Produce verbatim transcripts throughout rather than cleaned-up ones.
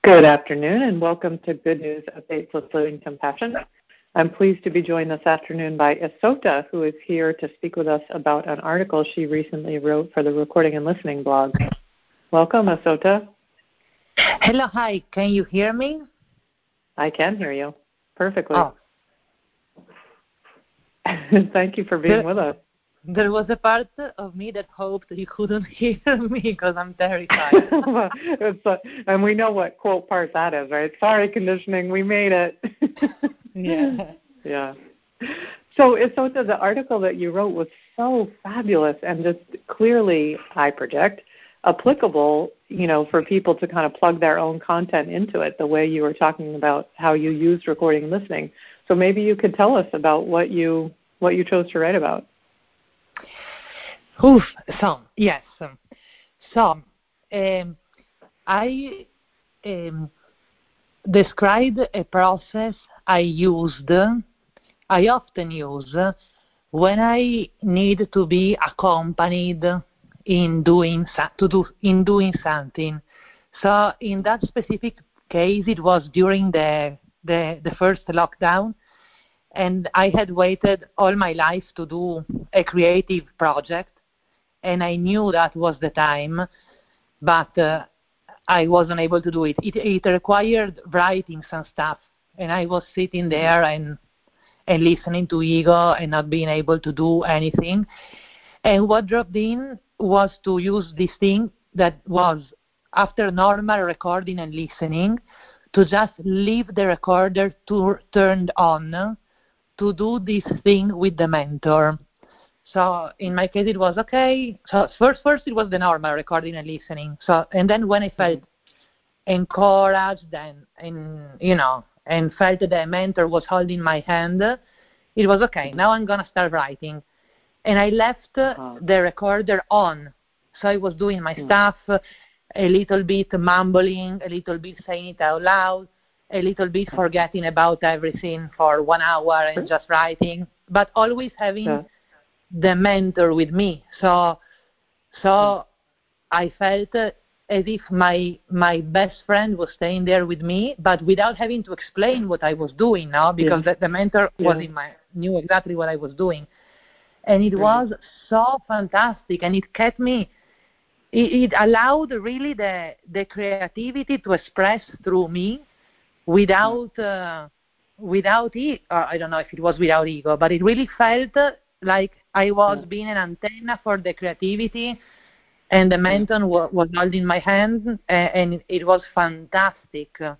Good afternoon and welcome to Good News Updates with Living Compassion. I'm pleased to be joined this afternoon by Isota, who is here to speak with us about an article she recently wrote for the Recording and Listening blog. Welcome, Isota. Hello, hi. Can you hear me? I can hear you perfectly. Oh. Thank you for being there, with us. There was a part of me that hoped you couldn't hear me because I'm terrified. it's a, and we know what quote part that is, right? Sorry, conditioning, we made it. yeah. Yeah. So, Isota, the article that you wrote was so fabulous and just clearly, I project, applicable, you know, for people to kind of plug their own content into it, the way you were talking about how you used recording and listening. So maybe you could tell us about what you what you chose to write about. Oof. So, yes. So, um, I um, described a process I used, I often use, when I need to be accompanied in doing to do in doing something. So, in that specific case, it was during the the, the first lockdown, and I had waited all my life to do a creative project. And I knew that was the time, but uh, I wasn't able to do it. it. It required writing some stuff, and I was sitting there and and listening to ego and not being able to do anything. And what dropped in was to use this thing that was, after normal recording and listening, to just leave the recorder to, turned on to do this thing with the mentor. So in my case, it was okay. So first, first it was the normal recording and listening. So and then when I felt encouraged and, and you know and felt that the mentor was holding my hand, it was okay. Now I'm gonna start writing, and I left uh-huh. the recorder on. So I was doing my mm-hmm. stuff, a little bit mumbling, a little bit saying it out loud, a little bit forgetting about everything for one hour and just writing, but always having. Yeah. the mentor with me. So so I felt uh, as if my my best friend was staying there with me, but without having to explain what I was doing now, because yeah. the, the mentor yeah. was in my knew exactly what I was doing. And it was so fantastic, and it kept me it, it allowed really the the creativity to express through me without uh, without e- uh, I don't know if it was without ego, but it really felt uh, like I was yeah. being an antenna for the creativity, and the mentor yeah. was, was holding my hand, and, and it was fantastic. And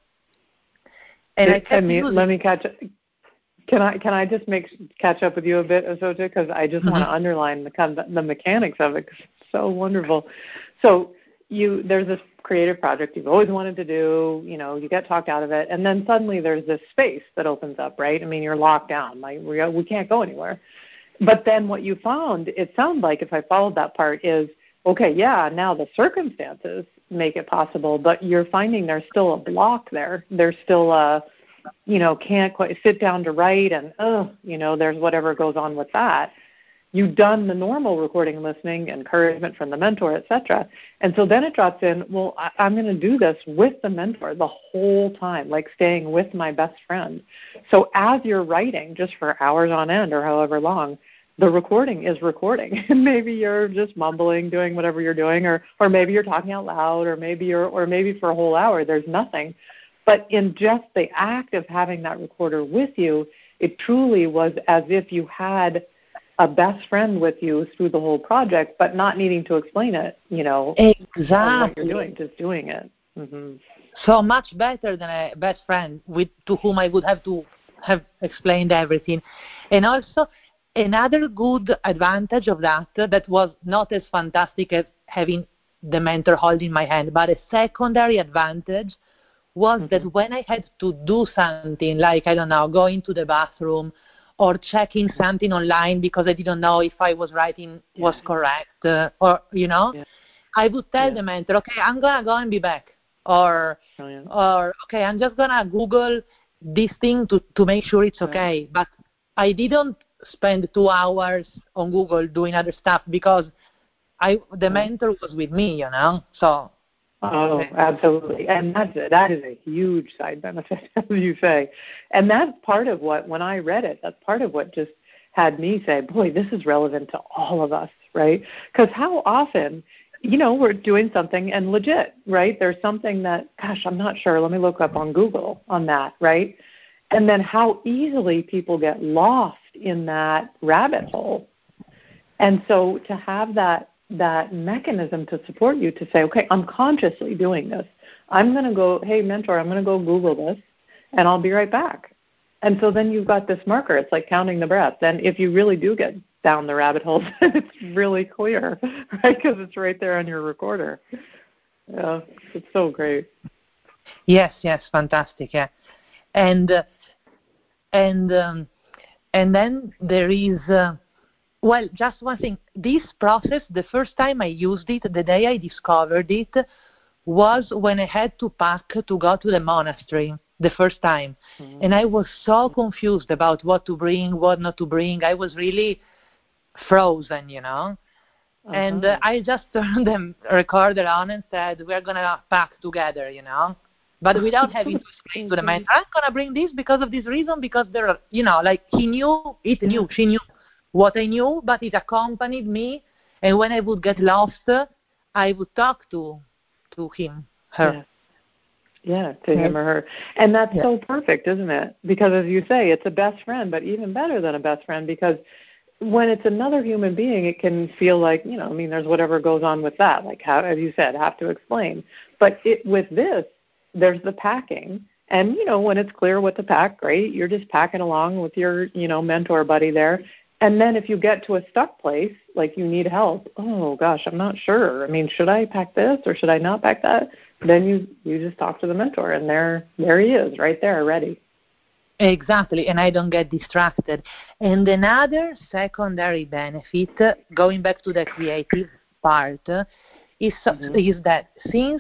it, I kept me, using... Let me catch. Can I can I just make catch up with you a bit, Isota? Because I just mm-hmm. want to underline the the mechanics of it, because it's so wonderful. So you there's this creative project you've always wanted to do. You know, you get talked out of it, and then suddenly there's this space that opens up, right? I mean, you're locked down, like we we can't go anywhere. But then what you found, it sounds like, if I followed that part, is, okay, yeah, now the circumstances make it possible, but you're finding there's still a block there. There's still a, you know, can't quite sit down to write, and, oh, you know, there's whatever goes on with that. You've done the normal recording and listening, encouragement from the mentor, et cetera. And so then it drops in, well, I, I'm going to do this with the mentor the whole time, like staying with my best friend. So as you're writing, just for hours on end or however long, the recording is recording. And maybe you're just mumbling, doing whatever you're doing, or or maybe you're talking out loud, or maybe you're, or maybe for a whole hour there's nothing. But in just the act of having that recorder with you, it truly was as if you had a best friend with you through the whole project, but not needing to explain it, you know, exactly what you're doing, just doing it. Mm-hmm. So much better than a best friend with to whom I would have to have explained everything. And also another good advantage of that, that was not as fantastic as having the mentor holding my hand, but a secondary advantage was mm-hmm. that when I had to do something, like, I don't know, going to the bathroom, or checking something online because I didn't know if I was writing yeah. was correct, uh, or, you know, yeah. I would tell yeah. the mentor, okay, I'm going to go and be back. Or, oh, yeah. or okay, I'm just going to Google this thing to, to make sure it's okay. Right. But I didn't spend two hours on Google doing other stuff because I the right. mentor was with me, you know. So Oh, absolutely. And that's, that is a huge side benefit, as you say. And that's part of what, when I read it, that's part of what just had me say, boy, this is relevant to all of us, right? Because how often, you know, we're doing something and legit, right? There's something that, gosh, I'm not sure. Let me look up on Google on that, right? And then how easily people get lost in that rabbit hole. And so to have that that mechanism to support you to say, okay, I'm consciously doing this. I'm going to go, hey, mentor, I'm going to go Google this, and I'll be right back. And so then you've got this marker. It's like counting the breath. Then if you really do get down the rabbit hole, it's really clear, right, because it's right there on your recorder. Yeah, it's so great. Yes, yes, fantastic, yeah. And, uh, and, um, and then there is... Uh, Well, just one thing. This process, the first time I used it, the day I discovered it, was when I had to pack to go to the monastery the first time. Mm-hmm. And I was so confused about what to bring, what not to bring. I was really frozen, you know. Uh-huh. And uh, I just turned the recorder on and said, we're going to pack together, you know. But without having to explain to the man, I'm going to bring this because of this reason, because there are, you know, like he knew, it yeah. knew, she knew what I knew, but it accompanied me, and when I would get lost, I would talk to to him, her. Yeah, yeah to yes. him or her. And that's yeah. so perfect, isn't it? Because as you say, it's a best friend, but even better than a best friend, because when it's another human being, it can feel like, you know, I mean, there's whatever goes on with that, like how, as you said, have to explain. But it, with this, there's the packing. And, you know, when it's clear what to pack, great. You're just packing along with your, you know, mentor buddy there. And then if you get to a stuck place, like you need help, oh, gosh, I'm not sure. I mean, should I pack this or should I not pack that? Then you, you just talk to the mentor, and there there he is, right there, ready. Exactly, and I don't get distracted. And another secondary benefit, going back to the creative part, is, mm-hmm. is that since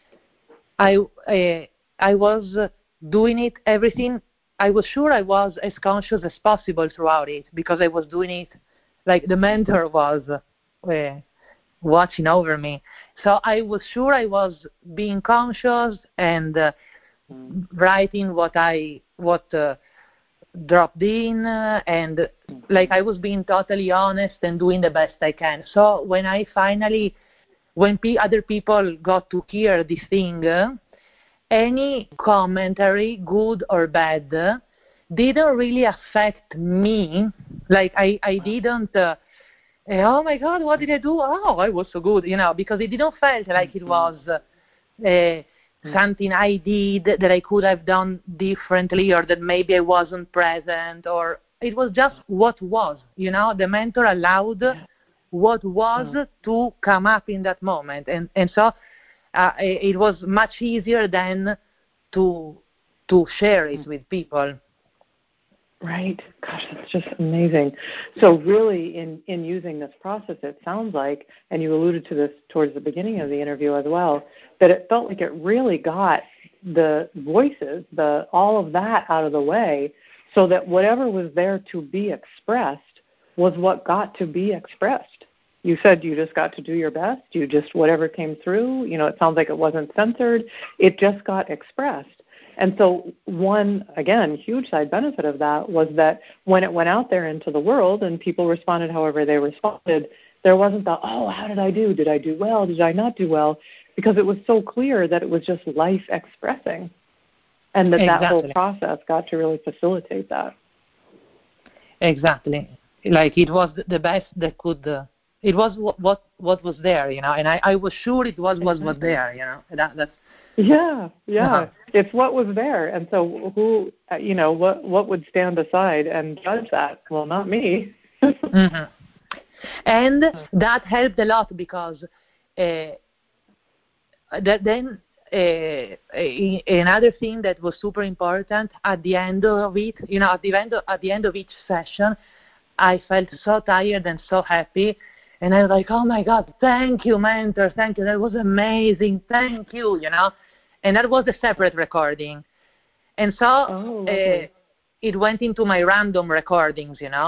I uh, I was doing it, everything, I was sure I was as conscious as possible throughout it, because I was doing it like the mentor was uh, watching over me. So I was sure I was being conscious and uh, mm. writing what I what uh, dropped in, uh, and mm. like I was being totally honest and doing the best I can. So when I finally, when p- other people got to hear this thing, uh, any commentary, good or bad, didn't really affect me. Like I, I didn't, uh, oh my God, what did I do? Oh, I was so good, you know, because it didn't feel like it was uh, uh, something I did that I could have done differently, or that maybe I wasn't present, or it was just what was, you know, the mentor allowed what was to come up in that moment. And, and so Uh, it was much easier than to to share it with people. Right. Gosh, that's just amazing. So really, in, in using this process, it sounds like, and you alluded to this towards the beginning of the interview as well, that it felt like it really got the voices, the all of that out of the way, so that whatever was there to be expressed was what got to be expressed. You said you just got to do your best. You just, whatever came through, you know, it sounds like it wasn't censored. It just got expressed. And so one, again, huge side benefit of that was that when it went out there into the world and people responded however they responded, there wasn't the, oh, how did I do? Did I do well? Did I not do well? Because it was so clear that it was just life expressing, and that exactly. that whole process got to really facilitate that. Exactly. Like it was the best that could... Uh... It was what, what what was there, you know, and I, I was sure it was what was there, you know. That that's yeah, yeah. Uh-huh. It's what was there, and so who, you know, what what would stand aside and judge that? Well, not me. mm-hmm. And that helped a lot, because uh, that then uh, another thing that was super important at the end of it, you know, at the end of, at the end of each session, I felt so tired and so happy. And I was like, oh, my God, thank you, mentor, thank you. That was amazing. Thank you, you know. And that was a separate recording. And so oh, uh, it went into my random recordings, you know.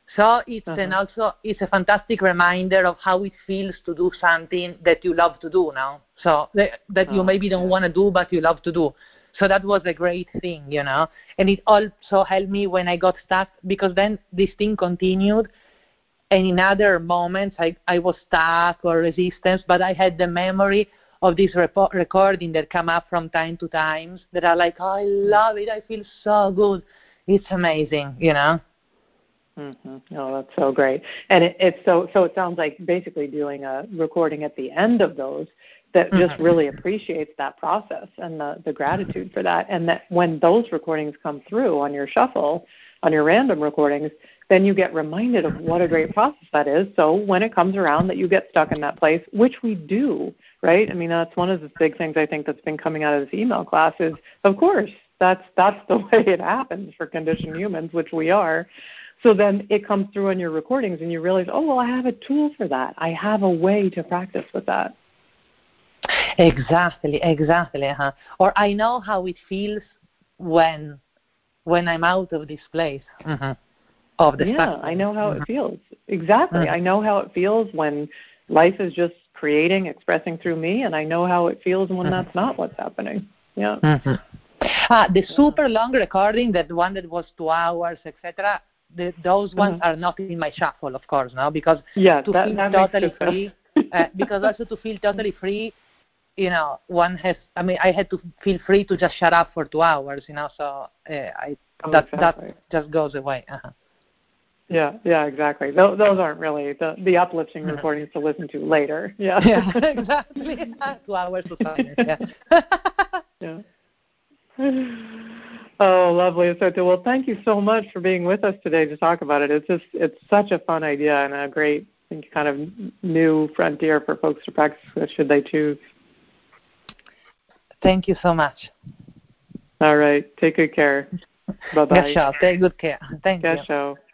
So it's uh-huh. and also it's a fantastic reminder of how it feels to do something that you love to do now. So that, that you oh, maybe don't yeah. want to do, but you love to do. So that was a great thing, you know. And it also helped me when I got stuck, because then this thing continued. And in other moments, I, I was stuck or resistance, but I had the memory of this repo- recording that come up from time to time that are like, oh, I love it. I feel so good. It's amazing, you know. Mm-hmm. Oh, that's so great. And it, it's so, so it sounds like basically doing a recording at the end of those that just Mm-hmm. really appreciates that process and the, the gratitude for that. And that when those recordings come through on your shuffle, on your random recordings, then you get reminded of what a great process that is. So when it comes around that you get stuck in that place, which we do, right? I mean, that's one of the big things I think that's been coming out of this email class is, of course, that's that's the way it happens for conditioned humans, which we are. So then it comes through on your recordings and you realize, oh, well, I have a tool for that. I have a way to practice with that. Exactly, exactly. Uh-huh. Or I know how it feels when when I'm out of this place. Mm-hmm. Of the yeah, I know how mm-hmm. it feels. Exactly. Mm-hmm. I know how it feels when life is just creating, expressing through me, and I know how it feels when mm-hmm. that's not what's happening. Yeah. Mm-hmm. Ah, the super long recording, that one that was two hours, et cetera. Those ones uh-huh. are not in my shuffle, of course, no, because yeah, to that, feel that totally free, uh, because also to feel totally free, you know, one has. I mean, I had to feel free to just shut up for two hours, you know. So uh, I oh, that exactly. that just goes away. Uh-huh. Yeah, yeah, exactly. Those, those aren't really the, the uplifting mm-hmm. recordings to listen to later. Yeah, yeah, exactly. Two hours to silence. Yeah. yeah. Oh, lovely, Asota. Well, thank you so much for being with us today to talk about it. It's just it's such a fun idea and a great kind of new frontier for folks to practice with, should they choose. Thank you so much. All right. Take good care. Bye-bye. Gasho, take good care. Thank Gasho. you.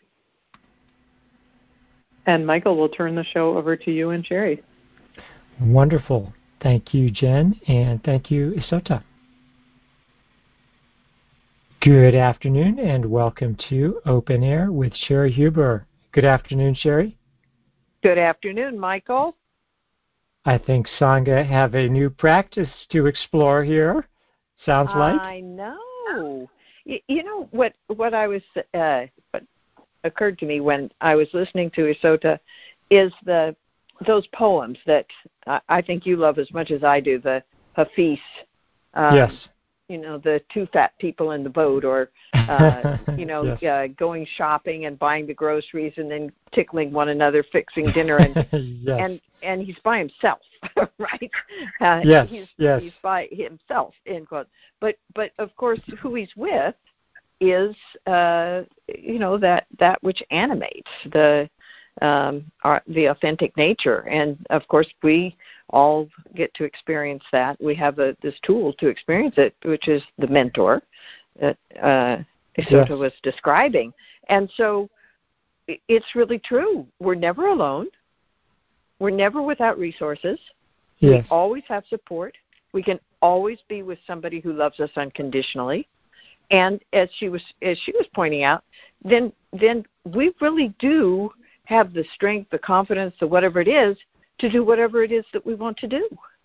And Michael, we'll turn the show over to you and Sherry. Wonderful. Thank you, Jen, and thank you, Asota. Good afternoon, and welcome to Open Air with Sherry Huber. Good afternoon, Sherry. Good afternoon, Michael. I think Sangha have a new practice to explore here. Sounds like. I know. You, you know what? What I was uh, what occurred to me when I was listening to Asota is the those poems that I, I think you love as much as I do. The Hafiz. Um, yes. You know, the two fat people in the boat, or, uh, you know, yes. uh, going shopping and buying the groceries and then tickling one another, fixing dinner. And yes. and, and he's by himself, right? Uh, yes, he's, yes. He's by himself, end quote. But, but, of course, who he's with is, uh, you know, that, that which animates the um, our, the authentic nature. And, of course, we all get to experience that. We have a, this tool to experience it, which is the mentor that uh, Asota yes. was describing. And so it's really true. We're never alone. We're never without resources. Yes. We always have support. We can always be with somebody who loves us unconditionally. And as she was as she was pointing out, then then we really do have the strength, the confidence, the whatever it is, to do whatever it is that we want to do.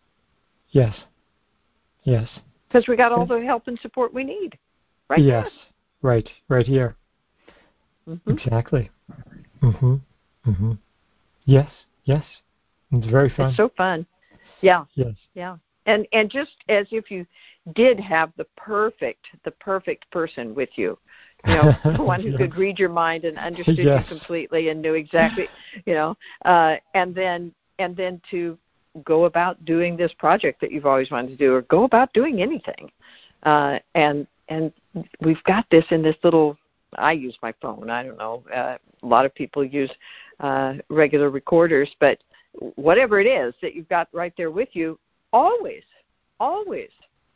Yes. Yes. Because we got all the help and support we need. Right yes. there. Right. Right here. Mm-hmm. Exactly. Mm-hmm. Mm-hmm. Yes. Yes. It's very fun. It's so fun. Yeah. Yes. Yeah. And and just as if you did have the perfect the perfect person with you. You know, the one who yes. could read your mind and understood yes. you completely and knew exactly, you know, uh, and then and then to go about doing this project that you've always wanted to do, or go about doing anything. Uh, and and we've got this in this little, I use my phone, I don't know, uh, a lot of people use uh, regular recorders, but whatever it is that you've got right there with you, always, always.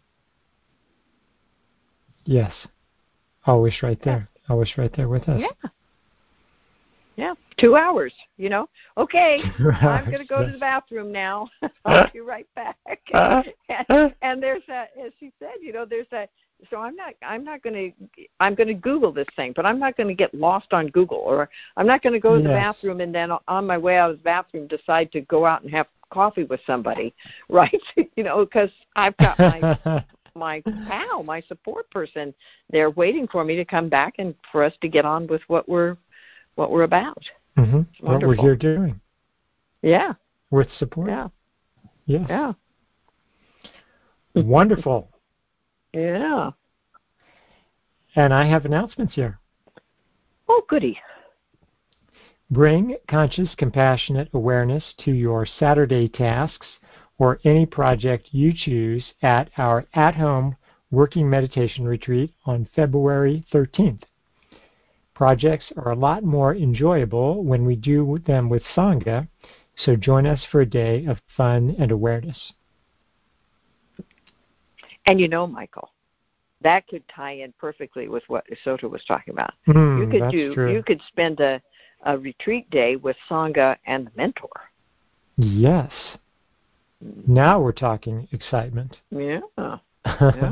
Yes. Always right there. Yeah. Always right there with us. Yeah. Yeah. Two hours, you know. Okay, I'm going to go yes. to the bathroom now. I'll be right back. and, and there's a, as she said, you know, there's a So I'm not I'm not going to I'm going to Google this thing, but I'm not going to get lost on Google, or I'm not going to go to the Yes. bathroom and then on my way out of the bathroom decide to go out and have coffee with somebody, right? You know, because I've got my my pal, my support person there waiting for me to come back and for us to get on with what we're what we're about. Mm-hmm. It's What we're wonderful. here doing. Yeah. With support. Yeah. Yes. Yeah. Wonderful. Yeah. And I have announcements here. Oh, goody. Bring conscious, compassionate awareness to your Saturday tasks or any project you choose at our at-home working meditation retreat on February thirteenth. Projects are a lot more enjoyable when we do them with Sangha, so join us for a day of fun and awareness. And you know, Michael, that could tie in perfectly with what Isota was talking about. Mm, you could that's do true. you could spend a, a retreat day with Sangha and the mentor. Yes. Now we're talking excitement. Yeah. Yeah.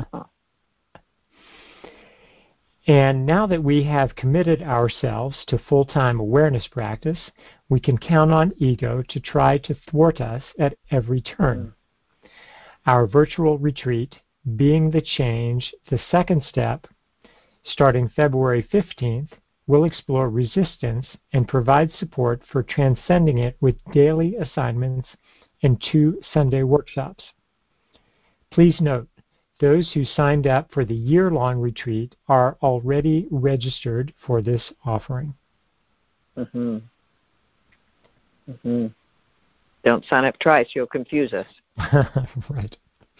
And now that we have committed ourselves to full-time awareness practice, we can count on ego to try to thwart us at every turn. Mm. Our virtual retreat, Being the Change, the second step, starting February fifteenth, will explore resistance and provide support for transcending it with daily assignments and two Sunday workshops. Please note, those who signed up for the year-long retreat are already registered for this offering. Mm-hmm. Mm-hmm. Don't sign up twice, you'll confuse us. Right.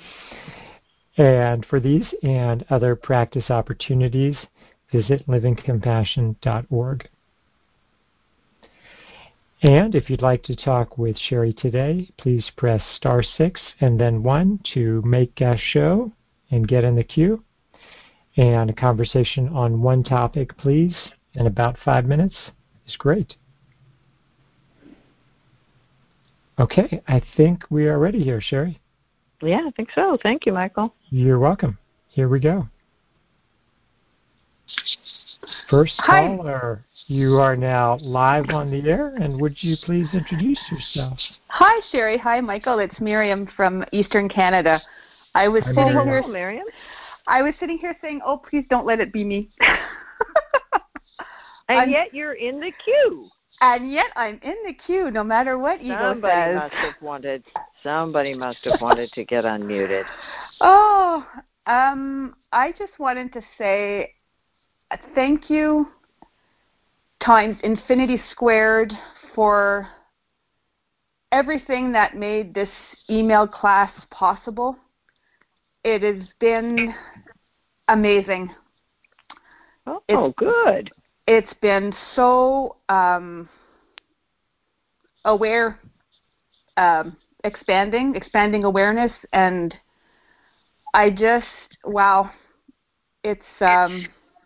And for these and other practice opportunities, visit living compassion dot org. And if you'd like to talk with Sherry today, please press star six and then one to make guest show and get in the queue. And a conversation on one topic, please, in about five minutes is great. Okay, I think we are ready here, Sherry. Yeah, I think so. Thank you, Michael. You're welcome. Here we go. First Hi. caller, you are now live on the air, and would you please introduce yourself? Hi, Sherry. Hi, Michael. It's Miriam from Eastern Canada. I was Hi, sitting Miriam. here. Hello, Miriam. I was sitting here saying, "Oh, please don't let it be me." And I'm, yet you're in the queue. And yet I'm in the queue, no matter what ego somebody says. Must have wanted, somebody must have wanted to get unmuted. Oh, um, I just wanted to say thank you times infinity squared for everything that made this email class possible. It has been amazing. Oh, it's, good. It's been so um, aware, um, expanding, expanding awareness, and I just, wow, it's um,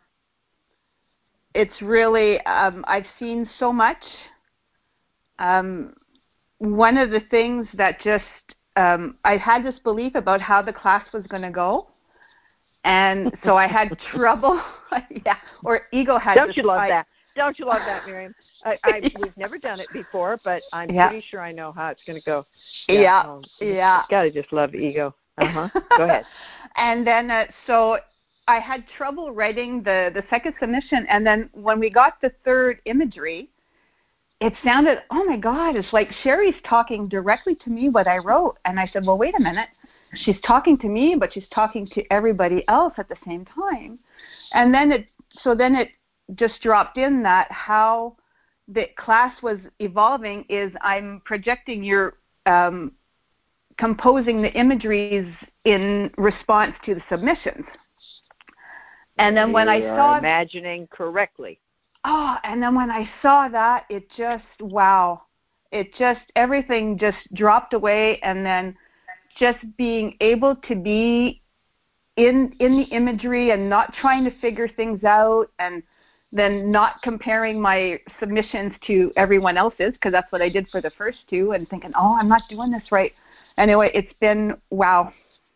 it's really, um, I've seen so much. Um, one of the things that just, um, I had this belief about how the class was going to go, and so I had trouble, yeah, or ego had Don't this, you love I, that? Don't you love that, Miriam? I, I, we've never done it before, but I'm yeah. pretty sure I know how it's going to go. Yeah, yeah. Um, yeah. Got to just love ego. Uh-huh. Go ahead. And then, uh, so I had trouble writing the, the second submission, and then when we got the third imagery, it sounded, oh my God, it's like Sherry's talking directly to me what I wrote. And I said, well, wait a minute. She's talking to me, but she's talking to everybody else at the same time. And then it, so then it just dropped in that how the class was evolving is I'm projecting your, um, composing the imageries in response to the submissions. And then you when I saw, imagining correctly. Oh, and then when I saw that, it just, wow, it just, everything just dropped away, and then just being able to be in in the imagery and not trying to figure things out, and then not comparing my submissions to everyone else's, because that's what I did for the first two, and thinking, oh, I'm not doing this right. Anyway, it's been, wow.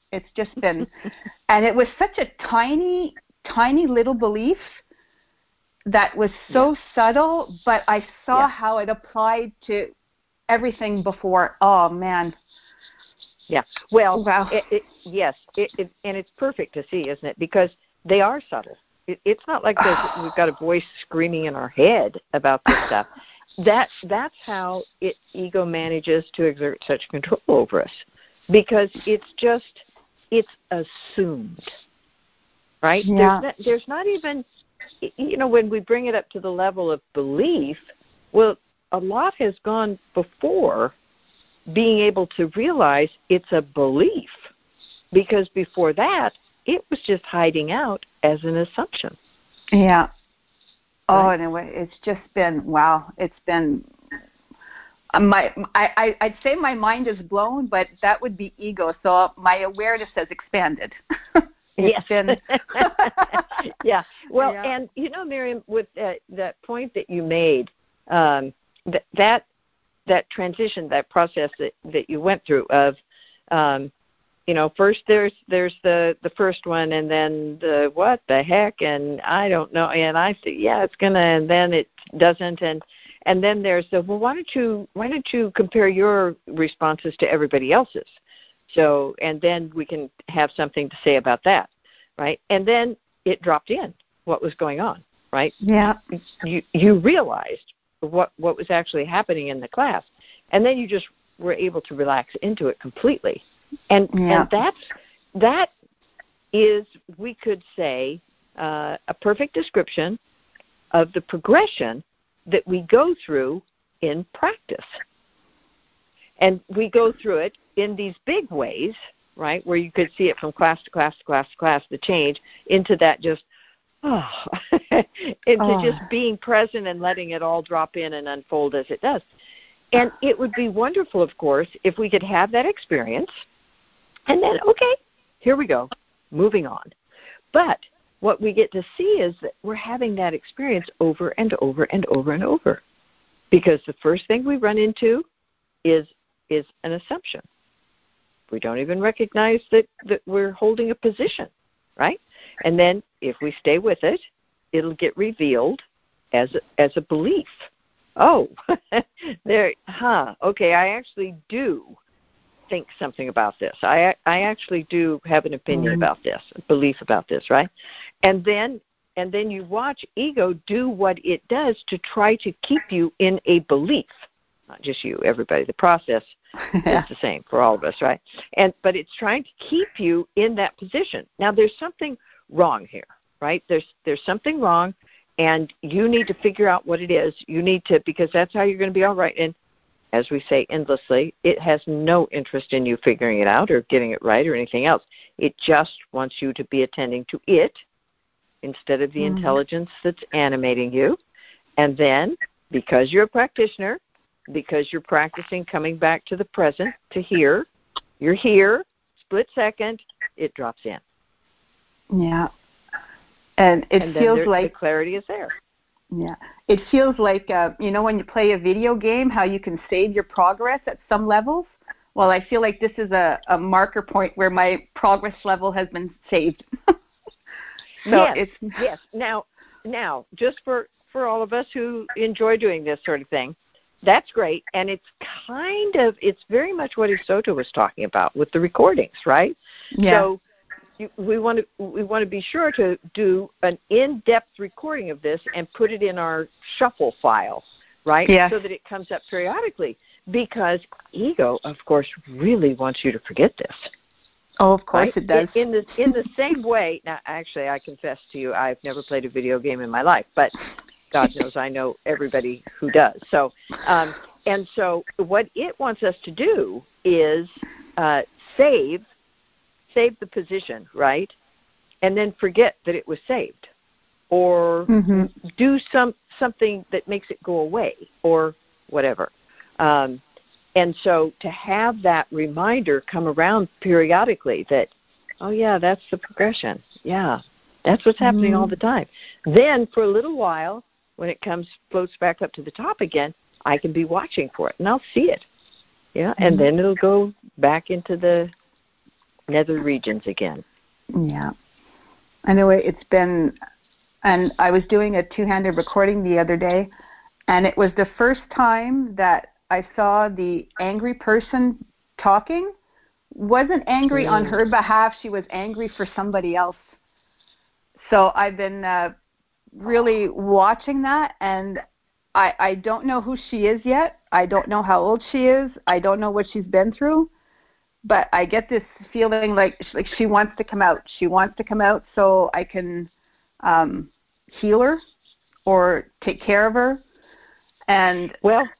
It's just been, and it was such a tiny, tiny little belief that was so yeah. subtle, but I saw yeah. how it applied to everything before. Oh, man. Yeah. Well, wow. it, it, yes, it, it, and it's perfect to see, isn't it? Because they are subtle. It, it's not like we've got a voice screaming in our head about this stuff. That That's how it, ego manages to exert such control over us, because it's just, it's assumed, right? Yeah. There's not, there's not even, you know, when we bring it up to the level of belief, well, a lot has gone before being able to realize it's a belief, because before that, it was just hiding out as an assumption. Yeah. Oh, right? anyway, it's just been, wow, it's been, my, I, I, I'd say my mind is blown, but that would be ego. So my awareness has expanded. Yes. Been... yeah. Well, yeah. and, you know, Miriam, with uh, that point that you made, um, th- that that transition, that process that, that you went through of, um, you know, first there's there's the, the first one, and then the what the heck, and I don't know, and I say, yeah, it's gonna, and then it doesn't, and and then there's the, well, why don't you why don't you compare your responses to everybody else's? So, and then we can have something to say about that, right? And then it dropped in what was going on, right? Yeah. You you realized what what was actually happening in the class, and then you just were able to relax into it completely. And yeah. and that's that is, we could say, uh, a perfect description of the progression that we go through in practice. And we go through it in these big ways, right, where you could see it from class to class to class to class, the change into that just, oh, into oh. just being present and letting it all drop in and unfold as it does. And it would be wonderful, of course, if we could have that experience and then, okay, here we go, moving on. But what we get to see is that we're having that experience over and over and over and over, because the first thing we run into is is an assumption. We don't even recognize that, that we're holding a position, right? And then if we stay with it, it'll get revealed as a, as a belief. Oh, there, huh, okay, I actually do think something about this. I I actually do have an opinion mm-hmm. about this, a belief about this, right? And then and then you watch ego do what it does to try to keep you in a belief. Not just you, everybody. The process yeah. is the same for all of us, right? And but it's trying to keep you in that position. Now, there's something wrong here, right? There's there's something wrong, and you need to figure out what it is. You need to, because that's how you're going to be all right. And as we say endlessly, it has no interest in you figuring it out or getting it right or anything else. It just wants you to be attending to it instead of the mm-hmm. intelligence that's animating you. And then, because you're a practitioner, because you're practicing coming back to the present, to here, you're here, split second, it drops in. Yeah. And it and feels there, like the clarity is there. Yeah. It feels like, uh, you know, when you play a video game, how you can save your progress at some levels. Well, I feel like this is a, a marker point where my progress level has been saved. so yes, it's yes. Now, now, just for, for all of us who enjoy doing this sort of thing, that's great. And it's kind of, it's very much what Isoto was talking about with the recordings, right? Yeah. So you, we want to we want to be sure to do an in-depth recording of this and put it in our shuffle file, right? Yes. So that it comes up periodically, because ego, of course, really wants you to forget this. Oh, of course right? it does. In, in the in the same way. Now, actually, I confess to you, I've never played a video game in my life, but God knows I know everybody who does. So, um, and so, what it wants us to do is uh, save. Save the position, right? And then forget that it was saved, or mm-hmm. do some something that makes it go away, or whatever. Um, and so to have that reminder come around periodically that, oh yeah, that's the progression. Yeah, that's what's happening mm-hmm. all the time. Then for a little while, when it comes floats back up to the top again, I can be watching for it, and I'll see it. Yeah, mm-hmm. and then it'll go back into the nether regions again. Yeah. Anyway, it's been, and I was doing a two-handed recording the other day, and it was the first time that I saw the angry person talking wasn't angry mm. on her behalf. She was angry for somebody else. So I've been uh, really watching that, and I, I don't know who she is yet. I don't know how old she is. I don't know what she's been through. But I get this feeling like like she wants to come out. She wants to come out so I can um, heal her or take care of her. And well,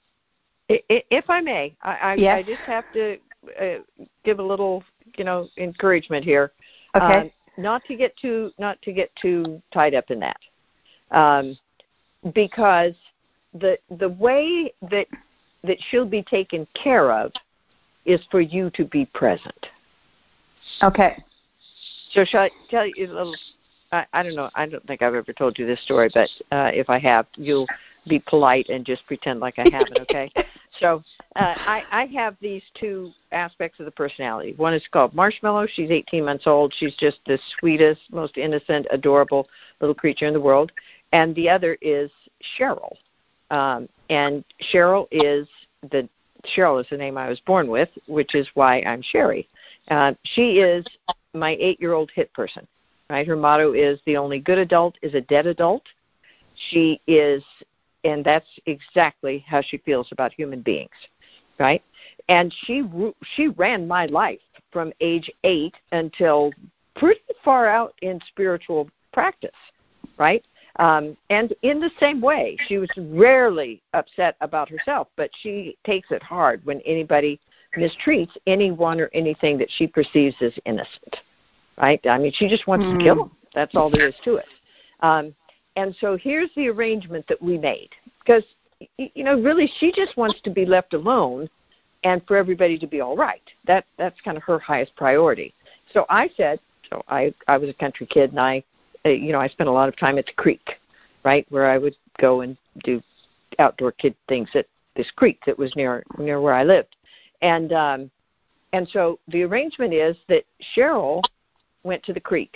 if I may, I, I, yes. I just have to uh, give a little, you know, encouragement here. Okay. Um, not to get too not to get too tied up in that, um, because the the way that that she'll be taken care of is for you to be present. Okay. So shall I tell you a little, I, I don't know, I don't think I've ever told you this story, but uh, if I have, you'll be polite and just pretend like I haven't, okay? So uh, I, I have these two aspects of the personality. One is called Marshmallow. She's eighteen months old. She's just the sweetest, most innocent, adorable little creature in the world. And the other is Cheryl. Um, and Cheryl is the Cheryl is the name I was born with, which is why I'm Sherry. Uh, she is my eight-year-old hit person, right? Her motto is, the only good adult is a dead adult. She is, and that's exactly how she feels about human beings, right? And she she ran my life from age eight until pretty far out in spiritual practice, right? Um, and in the same way, she was rarely upset about herself, but she takes it hard when anybody mistreats anyone or anything that she perceives as innocent, right? I mean, she just wants mm. to kill them. That's all there is to it. Um, and so here's the arrangement that we made, because, you know, really she just wants to be left alone and for everybody to be all right. That That's kind of her highest priority. So I said, so I, I was a country kid, and I you know, I spent a lot of time at the creek, right, where I would go and do outdoor kid things at this creek that was near near where I lived. And um, and so the arrangement is that Cheryl went to the creek,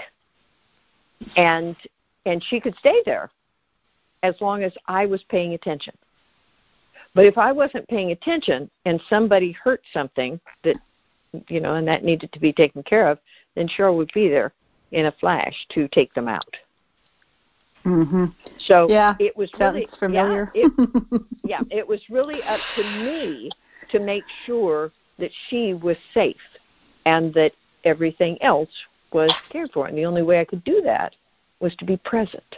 and and she could stay there as long as I was paying attention. But if I wasn't paying attention and somebody hurt something that, you know, and that needed to be taken care of, then Cheryl would be there in a flash to take them out. Mm-hmm. So yeah, it was really familiar. Yeah it, yeah, it was really up to me to make sure that she was safe and that everything else was cared for. And the only way I could do that was to be present.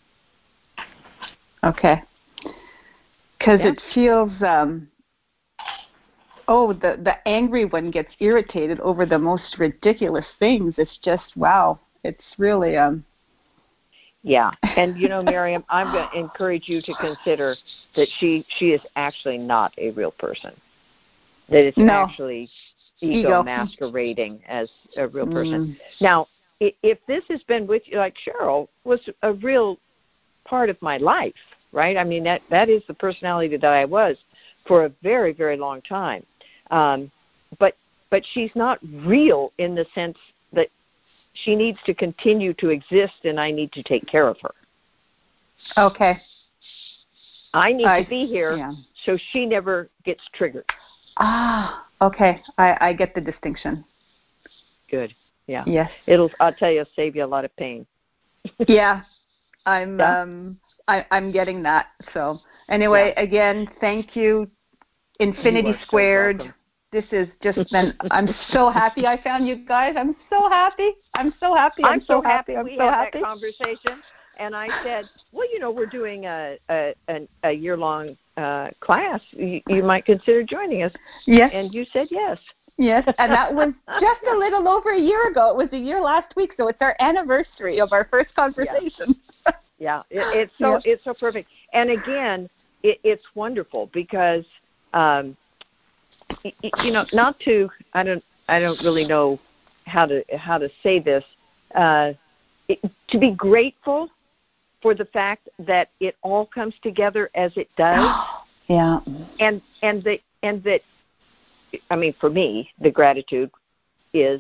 Okay. Because yeah. it feels, um, oh, the, the angry one gets irritated over the most ridiculous things. It's just, wow. It's really... Um... Yeah. And, you know, Miriam, I'm going to encourage you to consider that she, she is actually not a real person. That it's no. actually ego, ego masquerading as a real person. Mm. Now, if this has been with you, like Cheryl was a real part of my life, right? I mean, that, that is the personality that I was for a very, very long time. Um, but but she's not real in the sense that she needs to continue to exist and I need to take care of her. Okay. I need I, to be here yeah. so she never gets triggered. Ah, okay. I, I get the distinction. Good. Yeah. Yes. It'll, I'll tell you, it'll save you a lot of pain. yeah. I'm yeah. um I, I'm getting that. So anyway, yeah. again, thank you. Infinity you Squared. So this is just been, I'm so happy I found you guys. I'm so happy. I'm so happy. I'm, I'm so, so happy. happy. I'm we so had happy. that conversation, and I said, well, you know, we're doing a a, a, a year-long uh, class. You, you might consider joining us. Yes. And you said yes. Yes, and that was just a little over a year ago. It was a year last week, so it's our anniversary of our first conversation. Yeah, yeah. It, it's so yeah. it's so perfect. And again, it, it's wonderful because, um, y- you know, not to I don't I don't really know how to how to say this. Uh, it, to be grateful for the fact that it all comes together as it does. yeah. And and the and that. I mean, for me, the gratitude is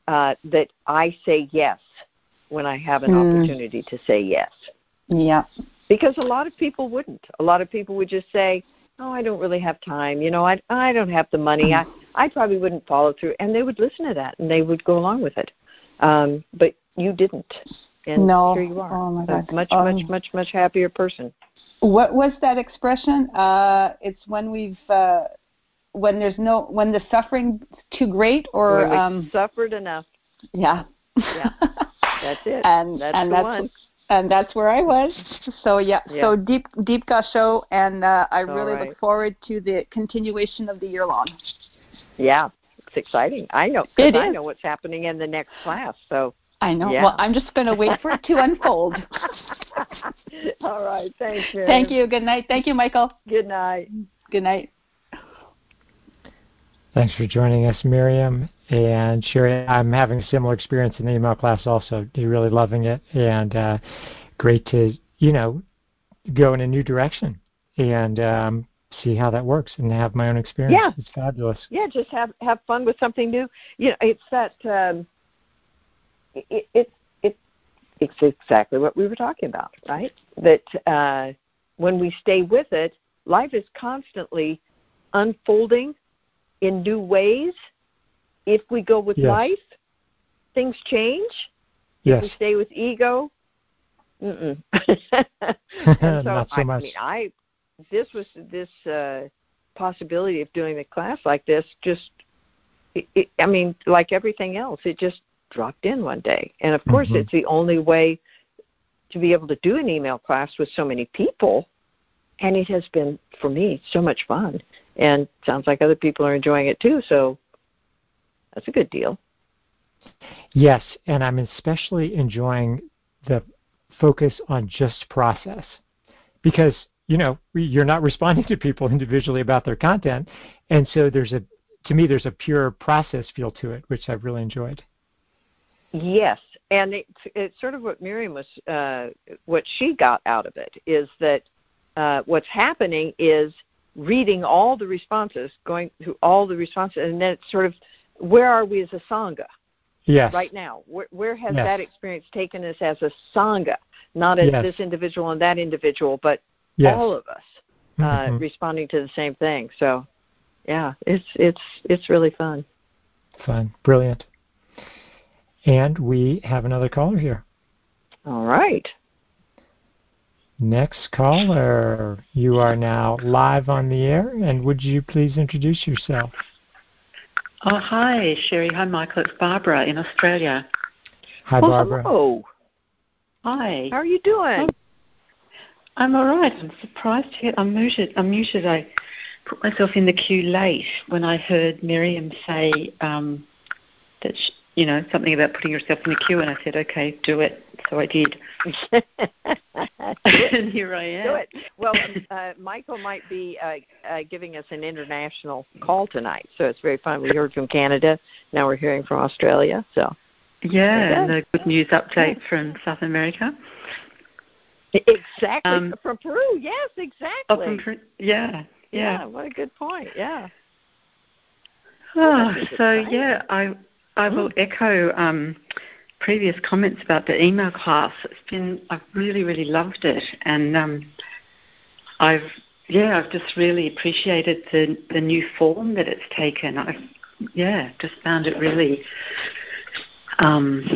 uh, that I say yes when I have an mm. opportunity to say yes. Yeah. Because a lot of people wouldn't. A lot of people would just say, oh, I don't really have time. You know, I I don't have the money. I, I probably wouldn't follow through. And they would listen to that, and they would go along with it. Um, but you didn't. And no. here you are. Oh, my God. A much, um, much, much, much happier person. What was that expression? Uh, it's when we've, uh, when there's no, when the suffering's too great, or when we've um, suffered enough. Yeah. Yeah. That's it. and that's and the that's one. And that's where I was. So yeah. yeah. So deep, deep show, and uh, I really right. look forward to the continuation of the year long. Yeah, it's exciting. I know. It I is. know what's happening in the next class. So. I know. Yeah. Well, I'm just going to wait for it to unfold. All right. Thanks, Miriam. Thank you. Good night. Thank you, Michael. Good night. Good night. Thanks for joining us, Miriam. And Sherry, I'm having a similar experience in the email class also. You're really loving it, and uh, great to, you know, go in a new direction and um, see how that works and have my own experience. Yeah. It's fabulous. Yeah, just have, have fun with something new. You know, it's that... Um, It, it, it, it's exactly what we were talking about, right? That uh, when we stay with it, life is constantly unfolding in new ways. If we go with yes. life, things change. Yes. If we stay with ego, mm-mm. and so, Not so I, much. I mean, I this was this uh, possibility of doing a class like this. Just, it, it, I mean, like everything else, it just dropped in one day. And of course, mm-hmm. it's the only way to be able to do an email class with so many people. And it has been, for me, so much fun. And sounds like other people are enjoying it too. So that's a good deal. Yes, and I'm especially enjoying the focus on just process. Because, you know, you're not responding to people individually about their content. And so there's a, to me, there's a pure process feel to it, which I've really enjoyed. Yes, and it's, it's sort of what Miriam was, uh, what she got out of it is that uh, what's happening is reading all the responses, going through all the responses, and then it's sort of, where are we as a Sangha yes. right now? Where, where has yes. that experience taken us as a Sangha, not as yes. this individual and that individual, but yes. all of us uh, mm-hmm. responding to the same thing. So, yeah, it's it's it's really fun. Fun, brilliant. And we have another caller here. All right. Next caller, you are now live on the air, and would you please introduce yourself? Oh, hi, Sherry. Hi, Michael. It's Barbara in Australia. Hi, well, Barbara. Hello. Hi. How are you doing? I'm all right. I'm surprised to hear. I'm muted. I'm muted. I put myself in the queue late when I heard Miriam say um, that, she, you know, something about putting yourself in the queue, and I said, okay, do it. So I did. And here I am. Do it. Well, uh, Michael might be uh, uh, giving us an international call tonight, so it's very fun. We heard from Canada. Now we're hearing from Australia. So yeah, and the good news update yeah. from South America. Exactly. Um, from Peru, yes, exactly. Oh, from Peru. Yeah, yeah. Yeah, what a good point, yeah. Oh, so, yeah, I I will mm. echo um, previous comments about the email class. It's been, I've really, really loved it. And um, I've, yeah, I've just really appreciated the, the new form that it's taken. I've, yeah, just found it really um,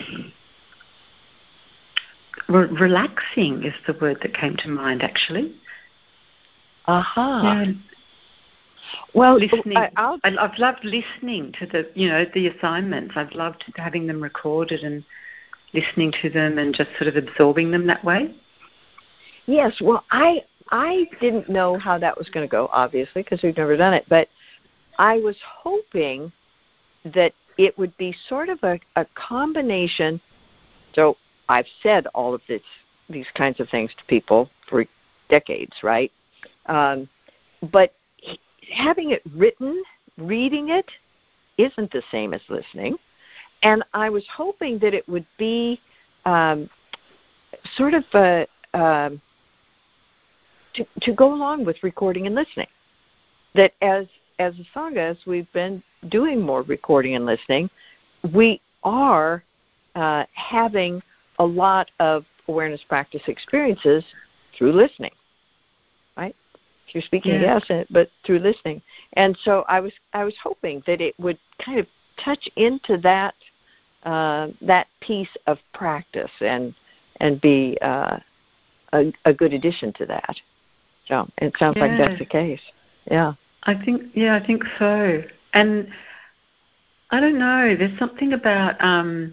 re- relaxing is the word that came to mind, actually. Aha. Uh-huh. Yeah. Well, listening. I, I'll... I've loved listening to the, you know, the assignments. I've loved having them recorded and listening to them and just sort of absorbing them that way. Yes. Well, I I didn't know how that was going to go, obviously, because we've never done it. But I was hoping that it would be sort of a, a combination. So I've said all of this, these kinds of things to people for decades, right? Um, but having it written, reading it, isn't the same as listening. And I was hoping that it would be um, sort of a, um, to, to go along with recording and listening. That as as a Sangha, as we've been doing more recording and listening, we are uh, having a lot of awareness practice experiences through listening, right? Through speaking, yeah. yes, but through listening. And so I was I was hoping that it would kind of touch into that uh, that piece of practice and and be uh, a, a good addition to that. So it sounds yeah. like that's the case. Yeah. I think, yeah, I think so. And I don't know, there's something about, um,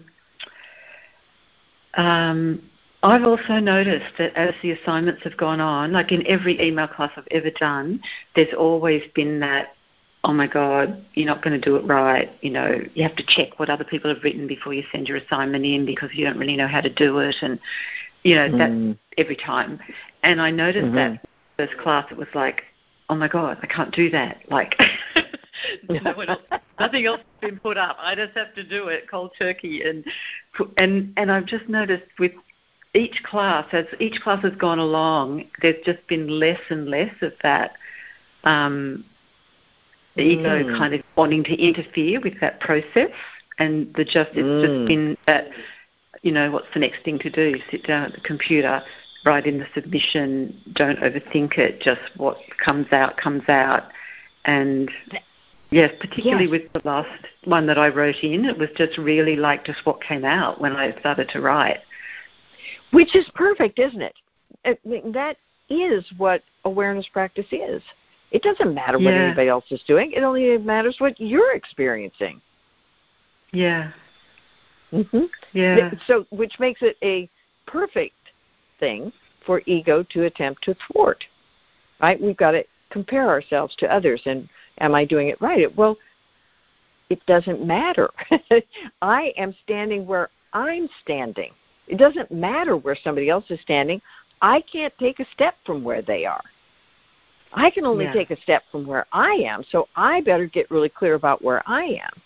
um, I've also noticed that as the assignments have gone on, like in every email class I've ever done, there's always been that, oh my God, you're not going to do it right. You know, you have to check what other people have written before you send your assignment in because you don't really know how to do it. And, you know, mm. that every time. And I noticed mm-hmm. that first class it was like, oh my God, I can't do that. Like, no one else, nothing else has been put up. I just have to do it cold turkey. And and and I've just noticed with each class, as each class has gone along, there's just been less and less of that um, ego mm. kind of wanting to interfere with that process. And the just it's mm. just been that, you know, what's the next thing to do? Sit down at the computer, write in the submission, don't overthink it, just what comes out, comes out. And, yes, particularly yes. with the last one that I wrote in, it was just really like just what came out when I started to write. Which is perfect, isn't it? I mean, that is what awareness practice is. It doesn't matter what yeah. anybody else is doing. It only matters what you're experiencing. Yeah. Mm-hmm. Yeah. So, which makes it a perfect thing for ego to attempt to thwart, right? We've got to compare ourselves to others, and am I doing it right? Well, it doesn't matter. I am standing where I'm standing. It doesn't matter where somebody else is standing. I can't take a step from where they are. I can only yeah. take a step from where I am, so I better get really clear about where I am.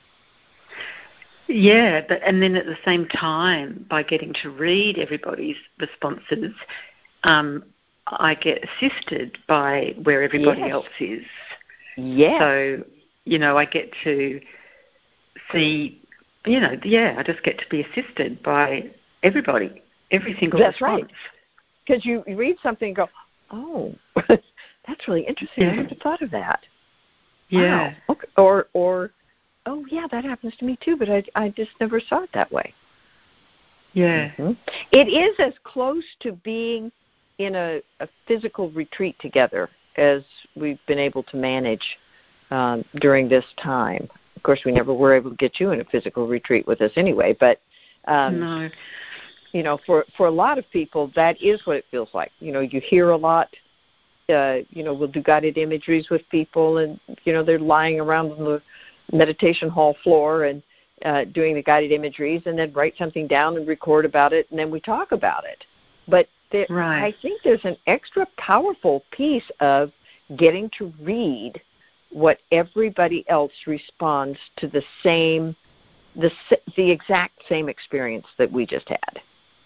Yeah, but and then at the same time, by getting to read everybody's responses, um, I get assisted by where everybody yes. else is. Yeah. So, you know, I get to see, you know, yeah, I just get to be assisted by everybody, every single That's response. right. Because you read something and go, oh, that's really interesting. Yeah. I never thought of that. Yeah. Wow. Okay. Or, or, oh, yeah, that happens to me too, but I, I just never saw it that way. Yeah. Mm-hmm. It is as close to being in a, a physical retreat together as we've been able to manage um, during this time. Of course, we never were able to get you in a physical retreat with us anyway, but, um, no. you know, for, for a lot of people, that is what it feels like. You know, you hear a lot. Uh, you know, we'll do guided imageries with people, and, you know, they're lying around on the meditation hall floor and uh, doing the guided imageries, and then write something down and record about it, and then we talk about it. But there, right. I think there's an extra powerful piece of getting to read what everybody else responds to the same, the the exact same experience that we just had.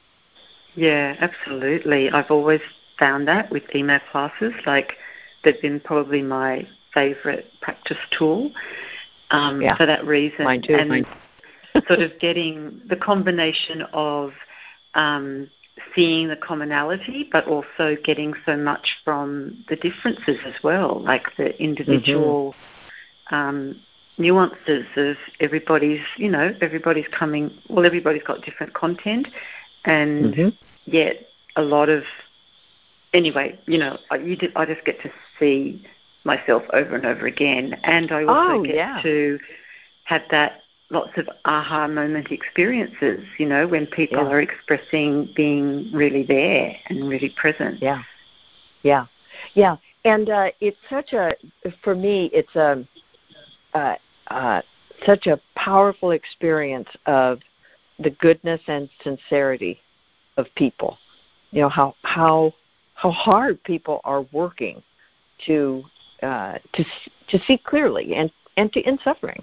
Yeah, absolutely. I've always found that with email classes. Like, they've been probably my favorite practice tool um, yeah. for that reason. Mine too. And Mine. sort of getting the combination of um, seeing the commonality, but also getting so much from the differences as well, like the individual mm-hmm. um, nuances of everybody's, you know, everybody's coming, well, everybody's got different content, and mm-hmm. yet a lot of, anyway, you know, I, you did, I just get to see myself over and over again, and I also oh, get yeah. to have that lots of aha moment experiences, you know, when people yeah. are expressing being really there and really present. Yeah, yeah, yeah. And uh, it's such a, for me, it's a, uh, uh, such a powerful experience of the goodness and sincerity of people. You know, how how how hard people are working to uh, to to see clearly and, and to end suffering.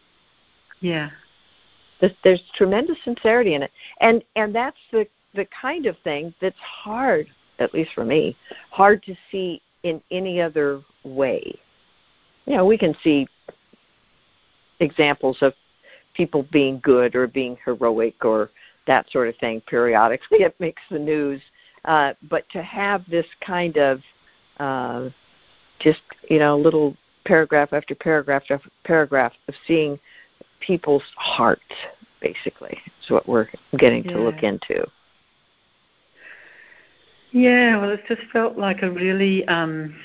Yeah. There's, there's tremendous sincerity in it. And and that's the, the kind of thing that's hard, at least for me, hard to see in any other way. You know, we can see examples of people being good or being heroic or that sort of thing. Periodically it makes the news. Uh, but to have this kind of uh, just, you know, little paragraph after paragraph after paragraph of seeing people's hearts, basically, is what we're getting yeah. to look into. Yeah, well, it's just felt like a really um,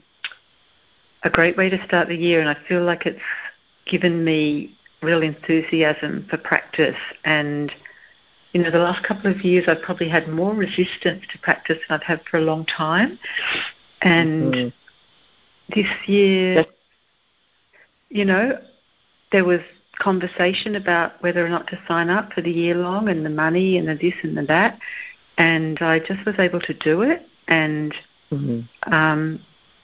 a great way to start the year, and I feel like it's given me real enthusiasm for practice. And, you know, the last couple of years I've probably had more resistance to practice than I've had for a long time. And mm-hmm. this year, That's- you know, there was conversation about whether or not to sign up for the year long and the money and the this and the that. And I just was able to do it. And mm-hmm. um,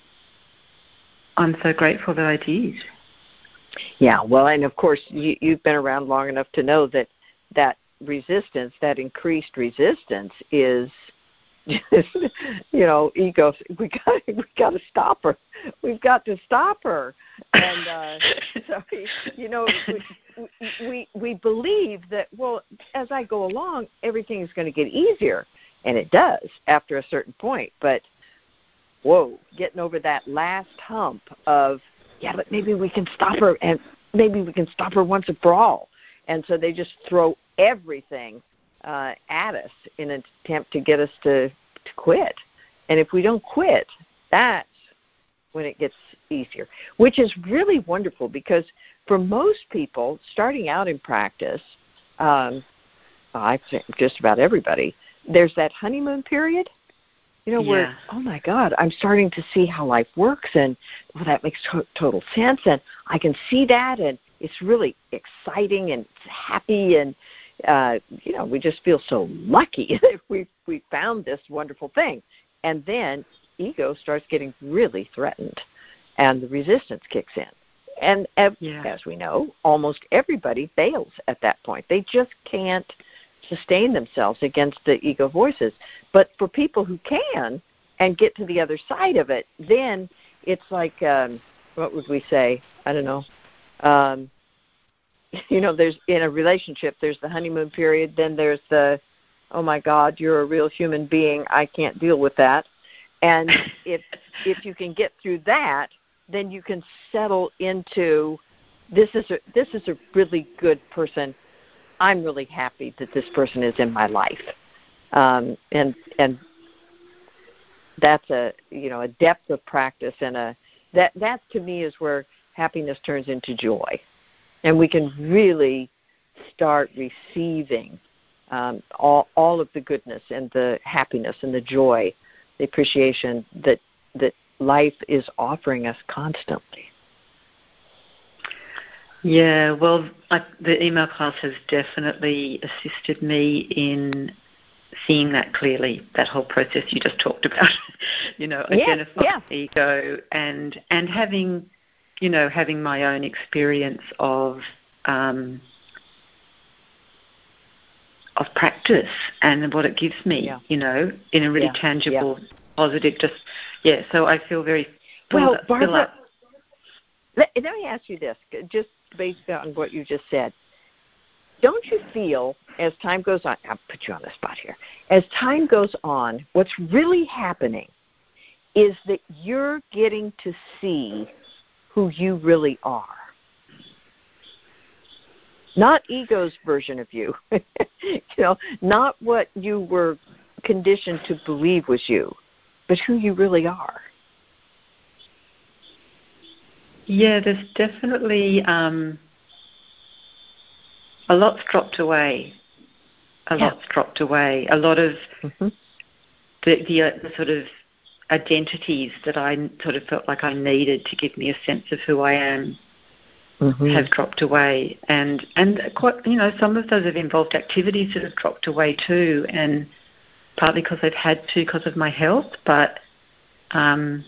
I'm so grateful that I did. Yeah, well, and of course, you, you've been around long enough to know that that resistance, that increased resistance is, just, you know, ego. We got we got to stop her. We've got to stop her. And uh, so, you know, we, we we believe that, well, as I go along, everything is going to get easier, and it does after a certain point. But whoa, getting over that last hump of, yeah, but maybe we can stop her, and maybe we can stop her once and for all. And so they just throw everything uh, at us in an attempt to get us to, to quit. And if we don't quit, that's when it gets easier, which is really wonderful, because for most people starting out in practice, um, I think just about everybody, there's that honeymoon period. You know, where, yeah. oh, my God, I'm starting to see how life works, and, well, that makes to- total sense, and I can see that, and it's really exciting and happy, and, uh, you know, we just feel so lucky that we we found this wonderful thing. And then ego starts getting really threatened, and the resistance kicks in. And as, yeah. as we know, almost everybody fails at that point. They just can't sustain themselves against the ego voices. But for people who can and get to the other side of it, then it's like, um, what would we say? I don't know. Um, you know, there's in a relationship, there's the honeymoon period, then there's the, oh my God, you're a real human being, I can't deal with that. And if if you can get through that, then you can settle into, this is a, this is a really good person. I'm really happy that this person is in my life, um, and and that's a you know a depth of practice, and a that that to me is where happiness turns into joy, and we can really start receiving um, all all of the goodness and the happiness and the joy, the appreciation that that life is offering us constantly. Yeah, well, I, the email class has definitely assisted me in seeing that clearly, that whole process you just talked about, you know, yeah, identifying yeah. ego and and having, you know, having my own experience of um, of practice and what it gives me, yeah. you know, in a really yeah. tangible, yeah. positive, just, yeah, so I feel very well, up, Barbara, let, let me ask you this, just based on what you just said. Don't you feel, as time goes on, I'll put you on the spot here, as time goes on, what's really happening is that you're getting to see who you really are? Not ego's version of you, you know, not what you were conditioned to believe was you, but who you really are. Yeah, there's definitely um, a lot's dropped away. A yeah. lot's dropped away. A lot of mm-hmm. the, the, uh, the sort of identities that I sort of felt like I needed to give me a sense of who I am mm-hmm. have dropped away. And, and quite, you know, some of those have involved activities that have dropped away too, and partly because I've had to because of my health, but... Um,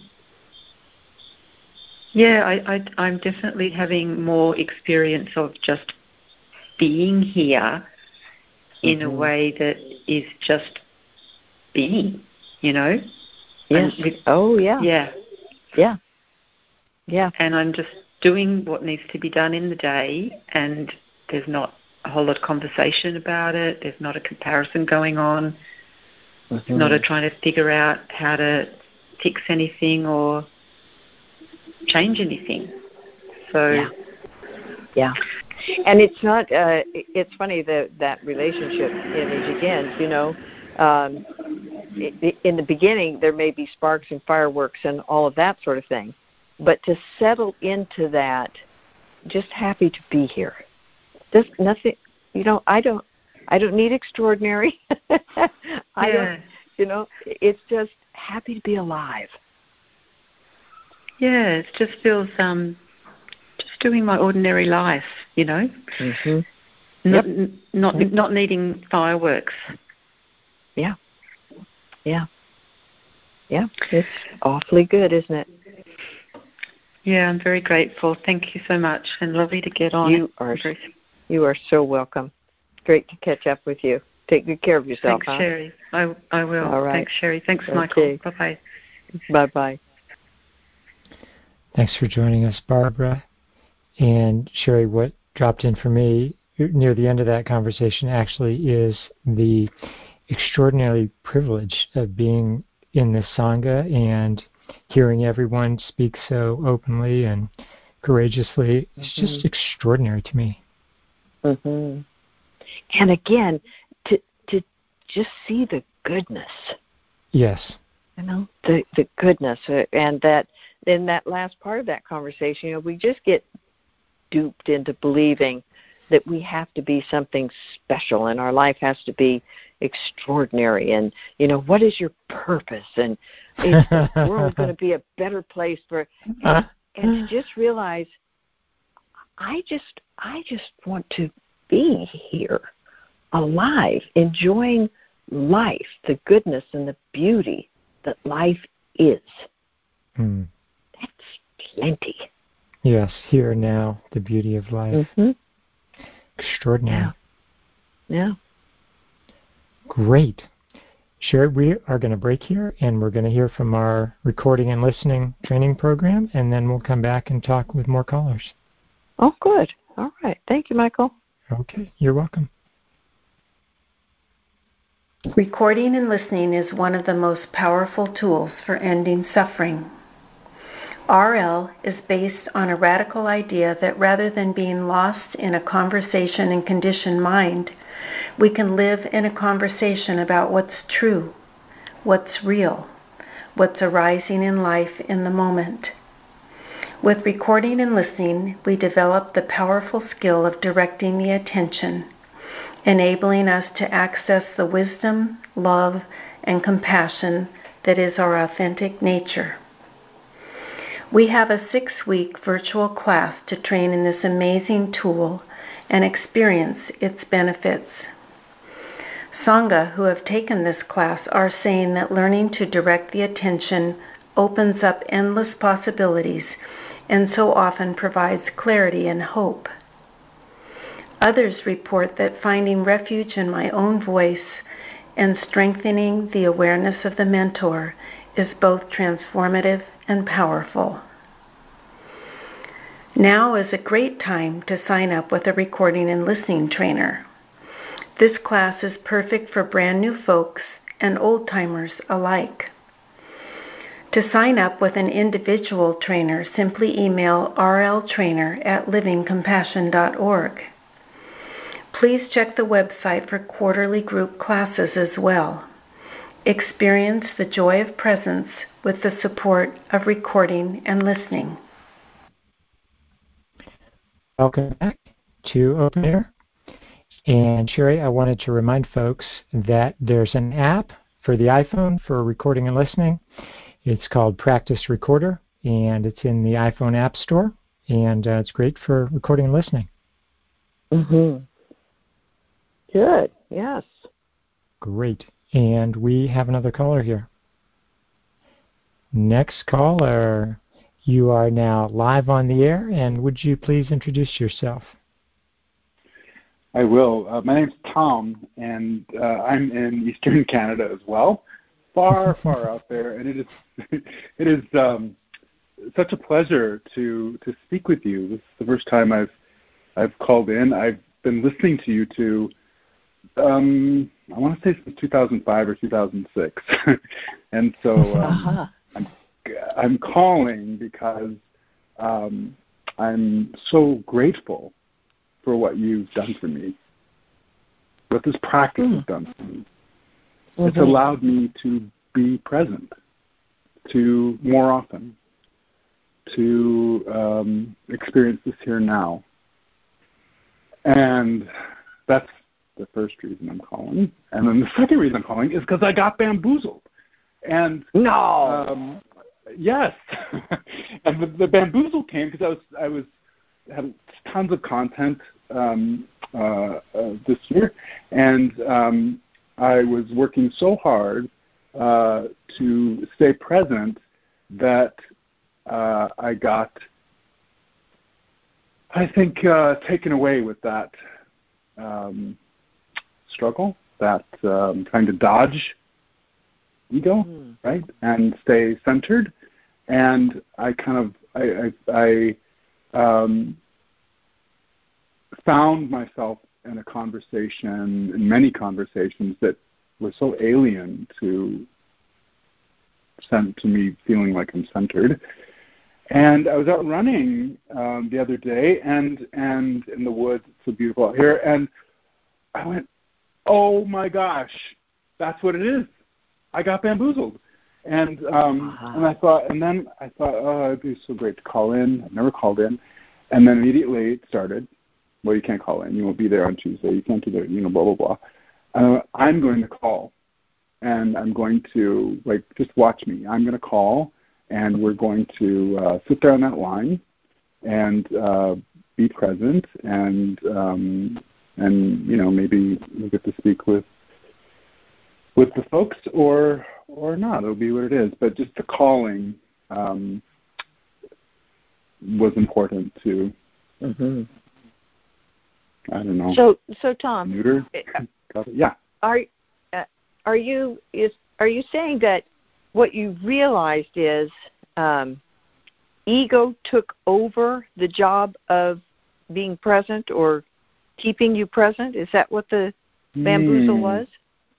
Yeah, I, I, I'm definitely having more experience of just being here in mm-hmm. a way that is just being, you know? Yes. With, oh, yeah. Yeah. Yeah. Yeah. And I'm just doing what needs to be done in the day and there's not a whole lot of conversation about it. There's not a comparison going on. Mm-hmm. There's not a trying to figure out how to fix anything or change anything. So, yeah. yeah. And it's not, uh, it's funny that that relationship image, again, you know, um, in the beginning there may be sparks and fireworks and all of that sort of thing. But to settle into that, just happy to be here. Just nothing, you know, I don't, I don't need extraordinary. I yeah. don't, you know, it's just happy to be alive. Yeah, it just feels, um, just doing my ordinary life, you know. Mm-hmm. Not, yep. not, mm-hmm. not needing fireworks. Yeah. Yeah. Yeah. It's awfully good, isn't it? Yeah, I'm very grateful. Thank you so much, and lovely to get on. You are, you are so welcome. Great to catch up with you. Take good care of yourself. Thanks, huh? Sherry. I I will. All right. Thanks, Sherry. Thanks, okay. Michael. Bye bye. Bye bye. Thanks for joining us, Barbara. And Sherry, what dropped in for me near the end of that conversation actually is the extraordinary privilege of being in this Sangha and hearing everyone speak so openly and courageously. It's mm-hmm. just extraordinary to me. Mm-hmm. And again, to to just see the goodness. Yes. You know, the the goodness, uh, and that in that last part of that conversation, you know, we just get duped into believing that we have to be something special and our life has to be extraordinary. And, you know, what is your purpose? And is the world going to be a better place for, and, and to just realize, I just, I just want to be here, alive, enjoying life, the goodness and the beauty that life is. Hmm. That's plenty. Yes, here now, the beauty of life. Mm-hmm. Extraordinary. Yeah. yeah. Great. Sherry, we are going to break here, and we're going to hear from our recording and listening training program, and then we'll come back and talk with more callers. Oh, good. All right. Thank you, Michael. Okay. You're welcome. Recording and listening is one of the most powerful tools for ending suffering. R L is based on a radical idea that rather than being lost in a conversation and conditioned mind, we can live in a conversation about what's true, what's real, what's arising in life in the moment. With recording and listening, we develop the powerful skill of directing the attention, enabling us to access the wisdom, love, and compassion that is our authentic nature. We have a six-week virtual class to train in this amazing tool and experience its benefits. Sangha who have taken this class are saying that learning to direct the attention opens up endless possibilities and so often provides clarity and hope. Others report that finding refuge in my own voice and strengthening the awareness of the mentor is both transformative and powerful. Now is a great time to sign up with a recording and listening trainer. This class is perfect for brand new folks and old-timers alike. To sign up with an individual trainer, simply email rltrainer at living compassion dot org. Please check the website for quarterly group classes as well. Experience the joy of presence with the support of recording and listening. Welcome back to Open Air. And Sherry, I wanted to remind folks that there's an app for the iPhone for recording and listening. It's called Practice Recorder, and it's in the iPhone App Store, and uh, it's great for recording and listening. Mm-hmm. Good, yes. Great. And we have another caller here. Next caller, you are now live on the air, and would you please introduce yourself? I will. Uh, my name's Tom, and uh, I'm in Eastern Canada as well, far, far out there. And it is, it is um, such a pleasure to to speak with you. This is the first time I've I've called in. I've been listening to you two, um, I want to say since two thousand five or two thousand six. And so um, uh-huh. I'm, I'm calling because um, I'm so grateful for what you've done for me, what this practice mm. has done for me. Mm-hmm. It's allowed me to be present, to more often, to um, experience this here now. And that's the first reason I'm calling. And then the second reason I'm calling is because I got bamboozled. And no, um, yes, and the, the bamboozle came because I was I was had tons of content um, uh, uh, this year, and um, I was working so hard uh, to stay present that uh, I got, I think, uh, taken away with that um, struggle, that um, trying to dodge ego, mm. right, and stay centered. And I kind of, I, I, I um, found myself in a conversation, in many conversations that were so alien to, to me feeling like I'm centered. And I was out running um, the other day, and and in the woods, it's so beautiful out here, and I went, oh my gosh, that's what it is. I got bamboozled. And um, uh-huh. and I thought, and then I thought, oh, it'd be so great to call in. I've never called in. And then immediately it started. Well, you can't call in. You won't be there on Tuesday. You can't do that, you know, blah, blah, blah. Uh, I'm going to call. And I'm going to, like, just watch me. I'm going to call, and we're going to uh, sit there on that line and uh, be present and, um, and you know, maybe we'll get to speak with with the folks or or not. It'll be what it is. But just the calling um, was important to, mm-hmm. I don't know. So, so Tom, neuter? Yeah. Are uh, are you is are you saying that what you realized is um, ego took over the job of being present or keeping you present? Is that what the bamboozle mm. was?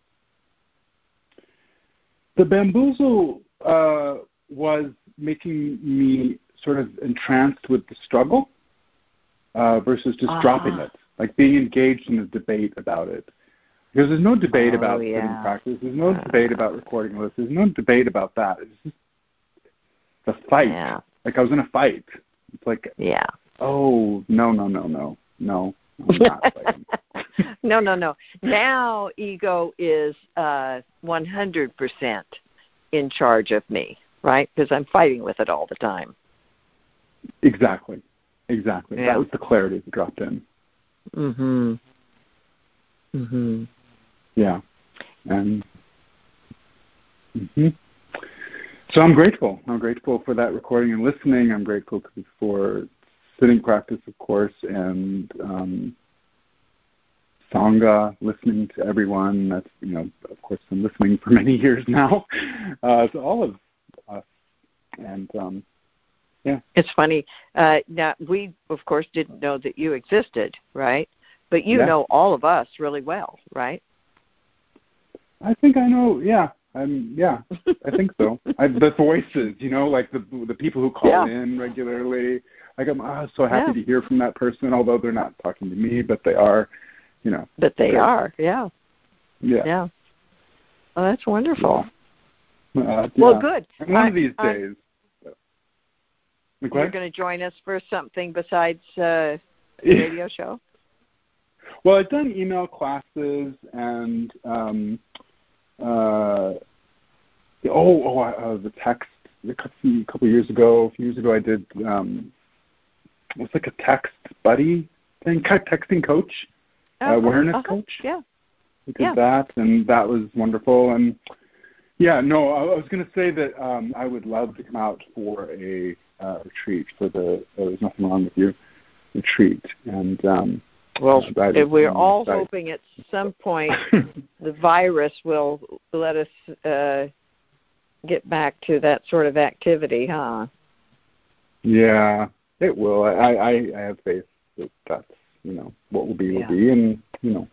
The bamboozle uh, was making me sort of entranced with the struggle uh, versus just uh-huh. dropping it, like being engaged in a debate about it. Because there's no debate oh, about yeah. sitting practice. There's no uh, debate about recording a list. There's no debate about that. It's just the fight. Yeah. Like I was in a fight. It's like, yeah. oh, no, no, no, no, no. I'm not fighting. no, no, no. Now ego is uh, one hundred percent in charge of me, right? Because I'm fighting with it all the time. Exactly. Exactly. Yeah. That was the clarity that dropped in. Mm-hmm. Mm-hmm. Yeah. And mm-hmm. so I'm grateful. I'm grateful for that recording and listening. I'm grateful for sitting practice, of course, and um, Sangha, listening to everyone. That's, you know, of course, been listening for many years now uh, to all of us. And, um, yeah. It's funny. Uh, now, we, of course, didn't know that you existed, right? But you yeah. know all of us really well, right? I think I know, yeah. I'm, yeah, I think so. I, the voices, you know, like the the people who call yeah. in regularly. Like I'm oh, so happy yeah. to hear from that person, although they're not talking to me, but they are, you know. But they are, yeah. Yeah. Yeah. Oh, that's wonderful. Yeah. Uh, well, yeah. good. And one I, of these I, days. You're going to join us for something besides uh, the radio show? Well, I've done email classes and um, uh, oh, oh, uh, the text. A couple of years ago, a few years ago, I did. Um, it was like a text buddy thing, texting coach, uh-huh, uh, awareness uh-huh, coach. Yeah, we did yeah. that, and that was wonderful. And yeah, no, I, I was going to say that um, I would love to come out for a uh, retreat for the. Uh, There's nothing wrong with you retreat, and. Um, Well, we're all hoping at some point the virus will let us uh, get back to that sort of activity, huh? Yeah, it will. I, I, I have faith that that's you know, what will be will yeah. be, and you know,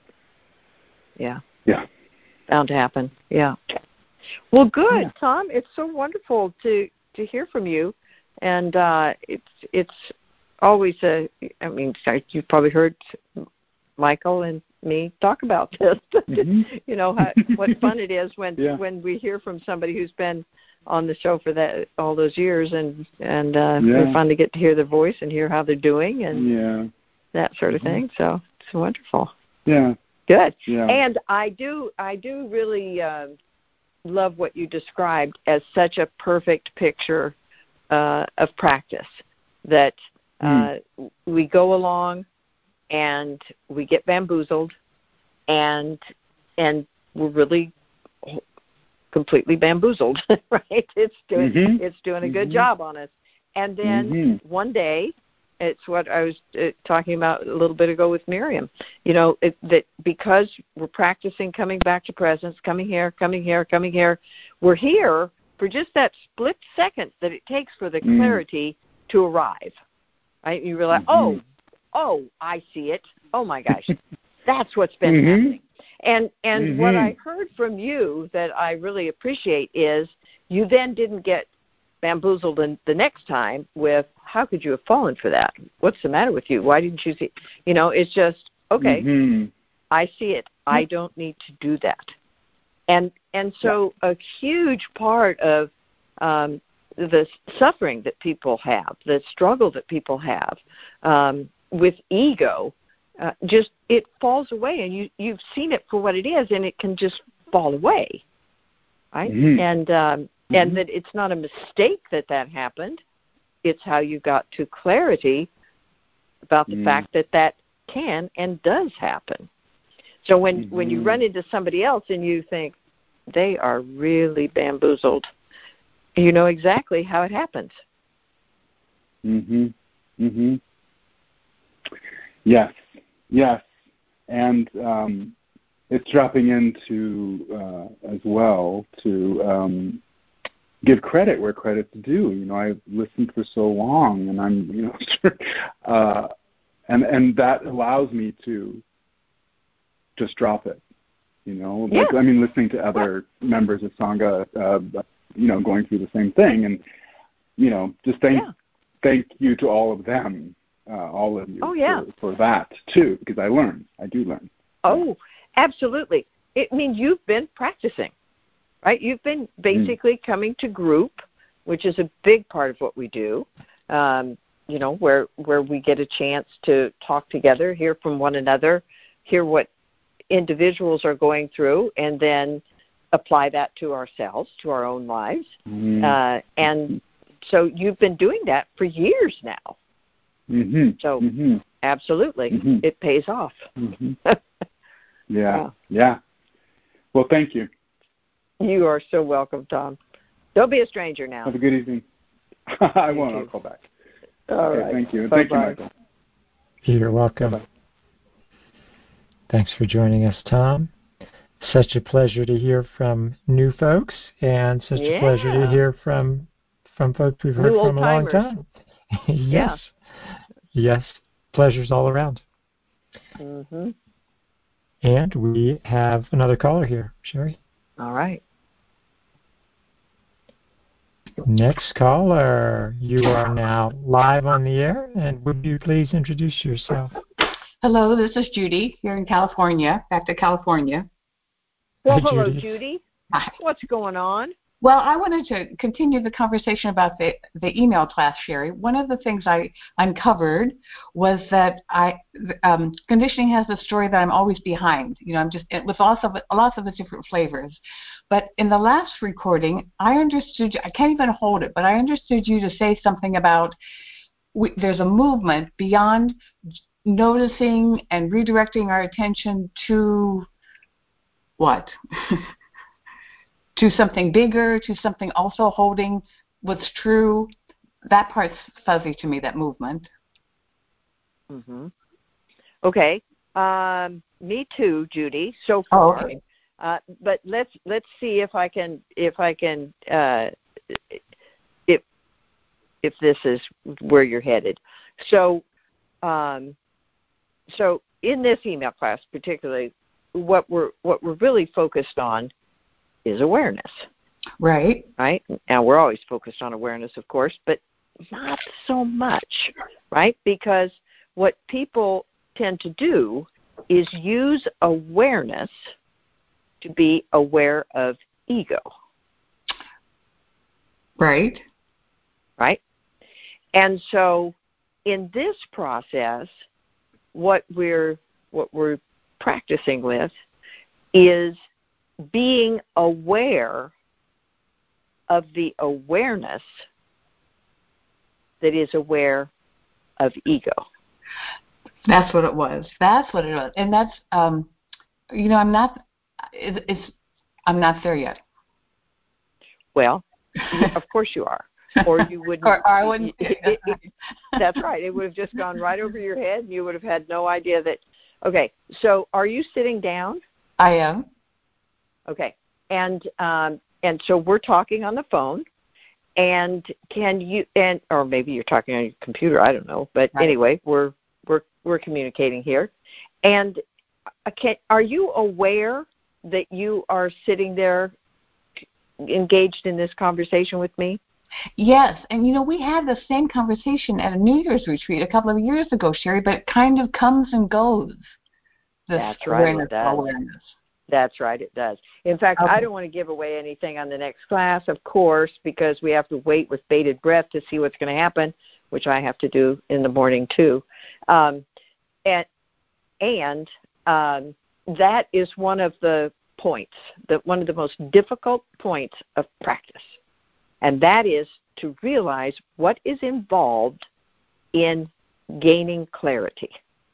yeah, yeah, bound to happen. Yeah. Well, good, yeah. Tom. It's so wonderful to to hear from you, and uh, it's it's always a. I mean, you've probably heard Michael and me talk about this. Mm-hmm. You know how, what fun it is when yeah. when we hear from somebody who's been on the show for that all those years, and and uh, yeah. it's fun to get to hear their voice and hear how they're doing and yeah. that sort of mm-hmm. thing. So it's wonderful. Yeah. Good. Yeah. And I do I do really uh, love what you described as such a perfect picture uh, of practice, that uh, mm. we go along and we get bamboozled, and and we're really completely bamboozled, right? It's doing mm-hmm. it's doing a good mm-hmm. job on us. And then mm-hmm. one day, it's what I was uh, talking about a little bit ago with Miriam. You know, it, that because we're practicing coming back to presence, coming here, coming here, coming here, we're here for just that split second that it takes for the mm. clarity to arrive. Right? You realize, mm-hmm. oh, oh, I see it. Oh my gosh, that's what's been mm-hmm. happening. And and mm-hmm. what I heard from you that I really appreciate is you then didn't get bamboozled in the next time with, how could you have fallen for that? What's the matter with you? Why didn't you see? You know, it's just, okay, mm-hmm. I see it. I don't need to do that. And and so yeah. a huge part of um, the suffering that people have, the struggle that people have um, with ego, uh, just it falls away, and you, you've seen it for what it is, and it can just fall away, right? Mm-hmm. And um, mm-hmm. and that it's not a mistake that that happened. It's how you got to clarity about the mm. fact that that can and does happen. So when, mm-hmm. when you run into somebody else and you think they are really bamboozled, you know exactly how it happens. Mhm. Mhm. Yes. Yes. And um, it's dropping into uh, as well to um, give credit where credit's due. You know, I've listened for so long, and I'm, you know, uh, and and that allows me to just drop it. You know, yeah. like, I mean, listening to other yeah. members of Sangha, uh, you know, going through the same thing, and you know, just thank yeah. thank you to all of them, uh, all of you, oh, yeah. for, for that too, because I learn, I do learn. Oh, yeah. Absolutely. It means you've been practicing. Right, you've been basically mm. coming to group, which is a big part of what we do. Um, you know, where where we get a chance to talk together, hear from one another, hear what individuals are going through, and then apply that to ourselves, to our own lives. Mm-hmm. Uh, and so you've been doing that for years now. Mm-hmm. So mm-hmm. absolutely, mm-hmm. it pays off. Mm-hmm. yeah, wow. yeah. Well, thank you. You are so welcome, Tom. Don't be a stranger now. Have a good evening. I you won't. too. I'll call back. All okay, right. Thank you. Bye-bye. Thank you, Michael. You're welcome. Bye-bye. Thanks for joining us, Tom. Such a pleasure to hear from new folks, and such yeah. a pleasure to hear from from folks we've heard new from a long timers. time. yes. Yeah. Yes. Pleasures all around. Mm-hmm. And we have another caller here, Sherry. All right. Next caller, you are now live on the air, and would you please introduce yourself? Hello, this is Judy here in California, back to California. Well, Hi, hello, Judy. Judy. Hi. What's going on? Well, I wanted to continue the conversation about the, the email class, Sherry. One of the things I uncovered was that I um, conditioning has the story that I'm always behind. You know, I'm just with lots of lots of the different flavors. But in the last recording, I understood. I can't even hold it, but I understood you to say something about we, there's a movement beyond noticing and redirecting our attention to what? to something bigger, to something also holding what's true. That part's fuzzy to me, that movement. Mm-hmm. Okay. Um, me too, Judy, so far. Oh, okay. Uh, but let's let's see if I can if I can uh, if if this is where you're headed. So um, so in this email class particularly, what we're what we're really focused on is awareness. Right. Right? Now, we're always focused on awareness, of course, but not so much, right? Because what people tend to do is use awareness to be aware of ego. Right. Right? And so in this process, what we're what we're practicing with is being aware of the awareness that is aware of ego. That's what it was. That's what it was. And that's, um, you know, I'm not, it, it's, I'm not there yet. Well, of course you are. Or you wouldn't. or, or I wouldn't. It, it, it, that's right. It would have just gone right over your head, and you would have had no idea that. Okay, so are you sitting down? I am. Okay, and um, and so we're talking on the phone, and can you and or maybe you're talking on your computer. I don't know, but right. Anyway, we're we're we're communicating here, and can, are you aware that you are sitting there engaged in this conversation with me? Yes, and you know, we had the same conversation at a New Year's retreat a couple of years ago, Sherry, but it kind of comes and goes. That's right, it does. Awareness. That's right, it does. In fact, okay. I don't want to give away anything on the next class, of course, because we have to wait with bated breath to see what's going to happen, which I have to do in the morning too. Um, and and um, that is one of the points, that one of the most difficult points of practice. And that is to realize what is involved in gaining clarity.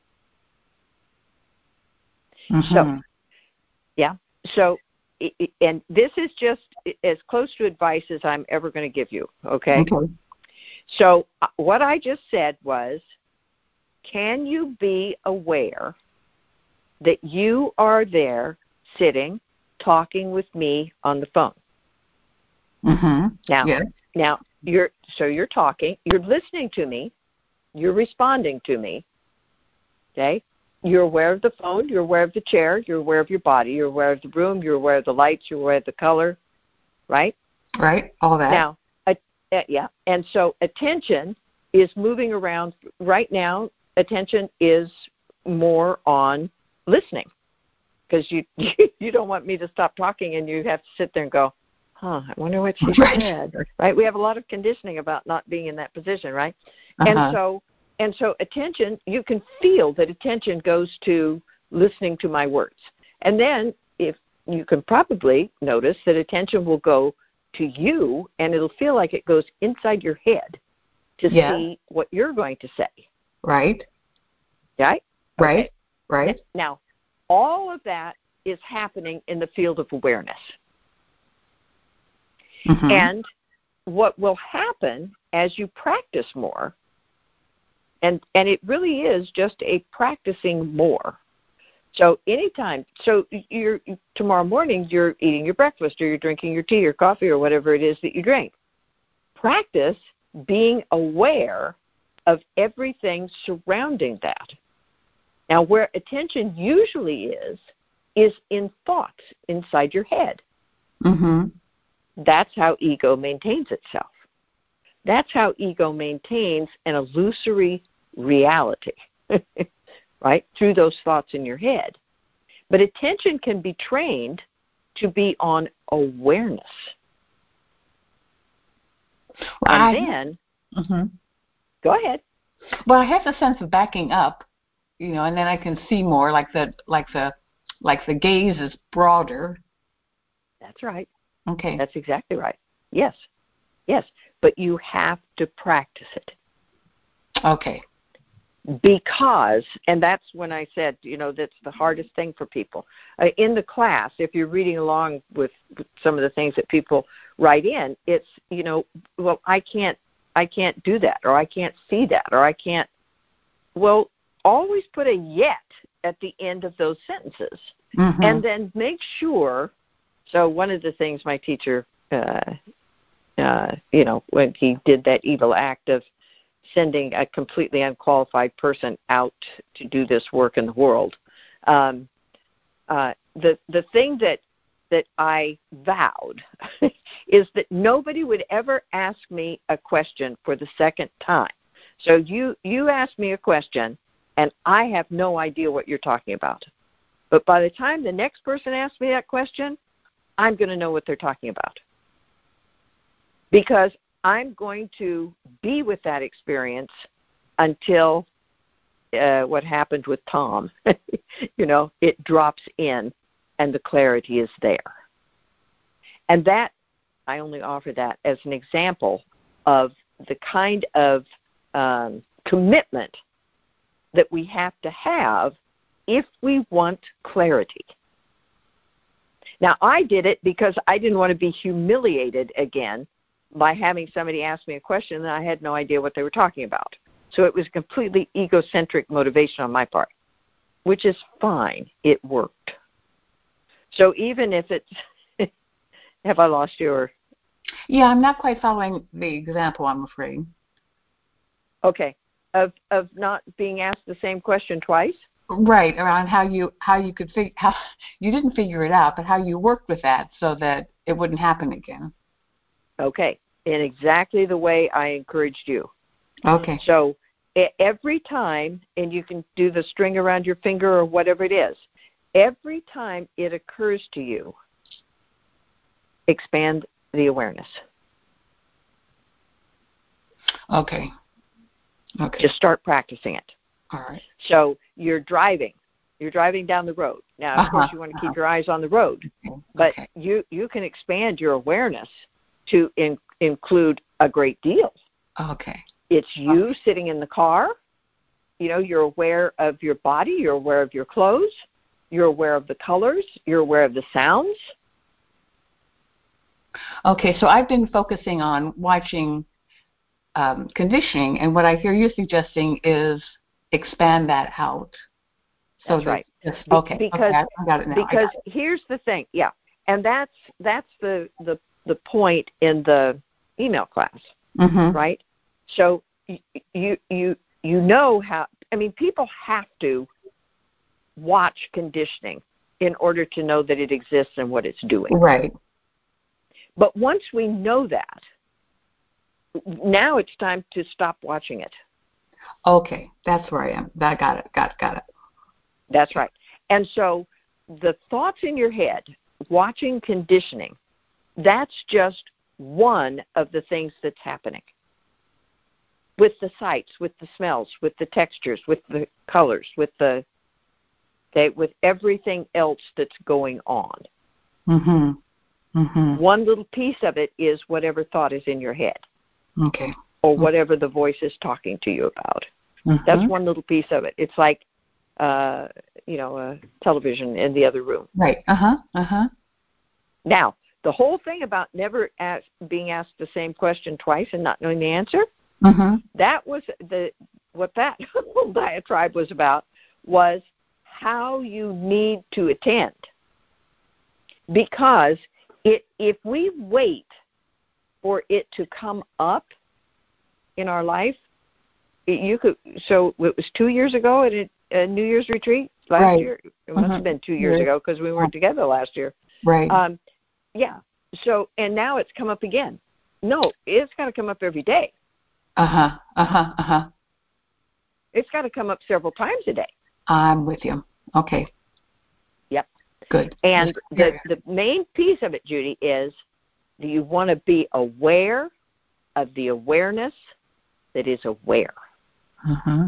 Mm-hmm. So, yeah. So, and this is just as close to advice as I'm ever going to give you, okay? Okay. So, what I just said was, can you be aware that you are there sitting, talking with me on the phone? Mm-hmm. Now, yeah. now you're so you're talking, you're listening to me, you're responding to me. Okay, you're aware of the phone, you're aware of the chair, you're aware of your body, you're aware of the room, you're aware of the lights, you're aware of the color, right? Right. All that. Now, uh, uh, yeah, and so attention is moving around right now. Attention is more on listening because you you don't want me to stop talking and you have to sit there and go, huh, I wonder what she right. said, right? We have a lot of conditioning about not being in that position, right? Uh-huh. And so and so attention, you can feel that attention goes to listening to my words. And then if you can probably notice that attention will go to you and it'll feel like it goes inside your head to yeah. see what you're going to say. Right. Right? Right. Okay. Right. Now, all of that is happening in the field of awareness. Mm-hmm. And what will happen as you practice more, and, and it really is just a practicing more. So anytime, so you're, tomorrow morning you're eating your breakfast or you're drinking your tea or coffee or whatever it is that you drink. Practice being aware of everything surrounding that. Now, where attention usually is, is in thoughts inside your head. Mm-hmm. That's how ego maintains itself. That's how ego maintains an illusory reality, right, through those thoughts in your head. But attention can be trained to be on awareness. Well, and I, then, mm-hmm. go ahead. Well, I have the sense of backing up, you know, and then I can see more, like the like the like the gaze is broader. That's right. Okay. That's exactly right. Yes. Yes. But you have to practice it. Okay. Because, and that's when I said, you know, that's the hardest thing for people. Uh, in the class, if you're reading along with, with some of the things that people write in, it's, you know, well, I can't, I can't do that, or I can't see that, or I can't. Well, always put a yet at the end of those sentences. Mm-hmm. And then make sure. So one of the things my teacher, uh, uh, you know, when he did that evil act of sending a completely unqualified person out to do this work in the world. Um, uh, the the thing that that I vowed is that nobody would ever ask me a question for the second time. So you, you ask me a question, and I have no idea what you're talking about. But by the time the next person asks me that question, I'm going to know what they're talking about. Because I'm going to be with that experience until uh, what happened with Tom, you know, it drops in and the clarity is there. And that, I only offer that as an example of the kind of um, commitment that we have to have if we want clarity. Now, I did it because I didn't want to be humiliated again by having somebody ask me a question and I had no idea what they were talking about. So it was completely egocentric motivation on my part, which is fine. It worked. So even if it's, have I lost you? Or? Yeah, I'm not quite following the example, I'm afraid. Okay, of of not being asked the same question twice. Right, around how you how you could figure how you didn't figure it out, but how you worked with that so that it wouldn't happen again. Okay, in exactly the way I encouraged you. Okay. So every time, and you can do the string around your finger or whatever it is, every time it occurs to you, expand the awareness. Okay. Okay. Just start practicing it. All right. So you're driving. You're driving down the road. Now, of uh-huh. course, you want to keep uh-huh. your eyes on the road. Okay. But okay. you, you can expand your awareness to in, include a great deal. Okay. It's you okay. sitting in the car. You know, you're aware of your body. You're aware of your clothes. You're aware of the colors. You're aware of the sounds. Okay, so I've been focusing on watching um, conditioning, and what I hear you suggesting is expand that out. So that's that, right. Okay, because okay, I got it now. Because it. here's the thing, yeah, and that's that's the the, the point in the email class, mm-hmm. right? So you you you know how. I mean, people have to watch conditioning in order to know that it exists and what it's doing. Right. But once we know that, now it's time to stop watching it. Okay, that's where I am. I got it, got it, got it. That's right. And so the thoughts in your head, watching conditioning, that's just one of the things that's happening. With the sights, with the smells, with the textures, with the colors, with the, okay, with everything else that's going on. Mm-hmm. Mm-hmm. One little piece of it is whatever thought is in your head. Okay. Or whatever the voice is talking to you about. Mm-hmm. That's one little piece of it. It's like, uh, you know, a television in the other room. Right. Uh-huh. Uh-huh. Now, the whole thing about never ask, being asked the same question twice and not knowing the answer, mm-hmm. that was the what that whole diatribe was about, was how you need to attend. Because it, if we wait for it to come up in our life, it, you could. So it was two years ago at a, a New Year's retreat last right. year. It must mm-hmm. have been two years yeah. ago because we weren't together last year. Right. Um, yeah. So and now it's come up again. No, it's got to come up every day. Uh huh. Uh huh. Uh huh. It's got to come up several times a day. I'm with you. Okay. Yep. Good. And the the main piece of it, Judy, is do you want to be aware of the awareness that is aware? Uh-huh.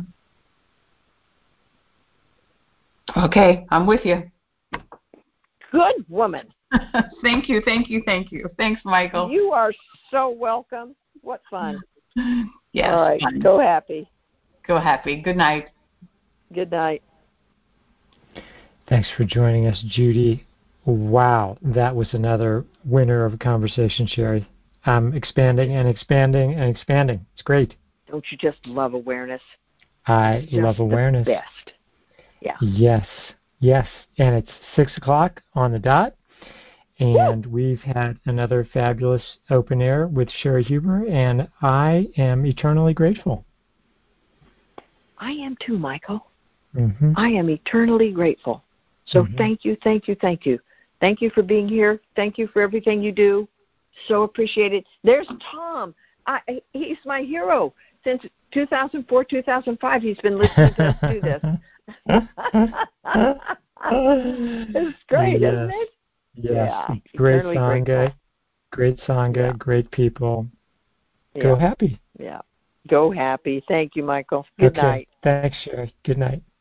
Okay, I'm with you. Good woman. Thank you, thank you, thank you. Thanks, Michael. You are so welcome. What fun. Yes. All right, fun. go happy. Go happy. Good night. Good night. Thanks for joining us, Judy. Wow, that was another winner of a conversation, Sherry. I'm expanding and expanding and expanding. It's great. Don't you just love awareness? I just love awareness. The best. Yeah. Yes, yes. And it's six o'clock on the dot. And Woo! We've had another fabulous open air with Sherry Huber, and I am eternally grateful. I am too, Michael. Mm-hmm. I am eternally grateful. So mm-hmm. thank you, thank you, thank you. Thank you for being here. Thank you for everything you do. So appreciated. There's Tom. I, he's my hero. Since two thousand four, two thousand five, he's been listening to us do this. It's great, yes. isn't it? Yes. Yeah. Great Eternally Sangha. grateful. Great Sangha. Yeah. Great people. Yeah. Go happy. Yeah. Go happy. Thank you, Michael. Good okay. night. Thanks, Sherry. Good night.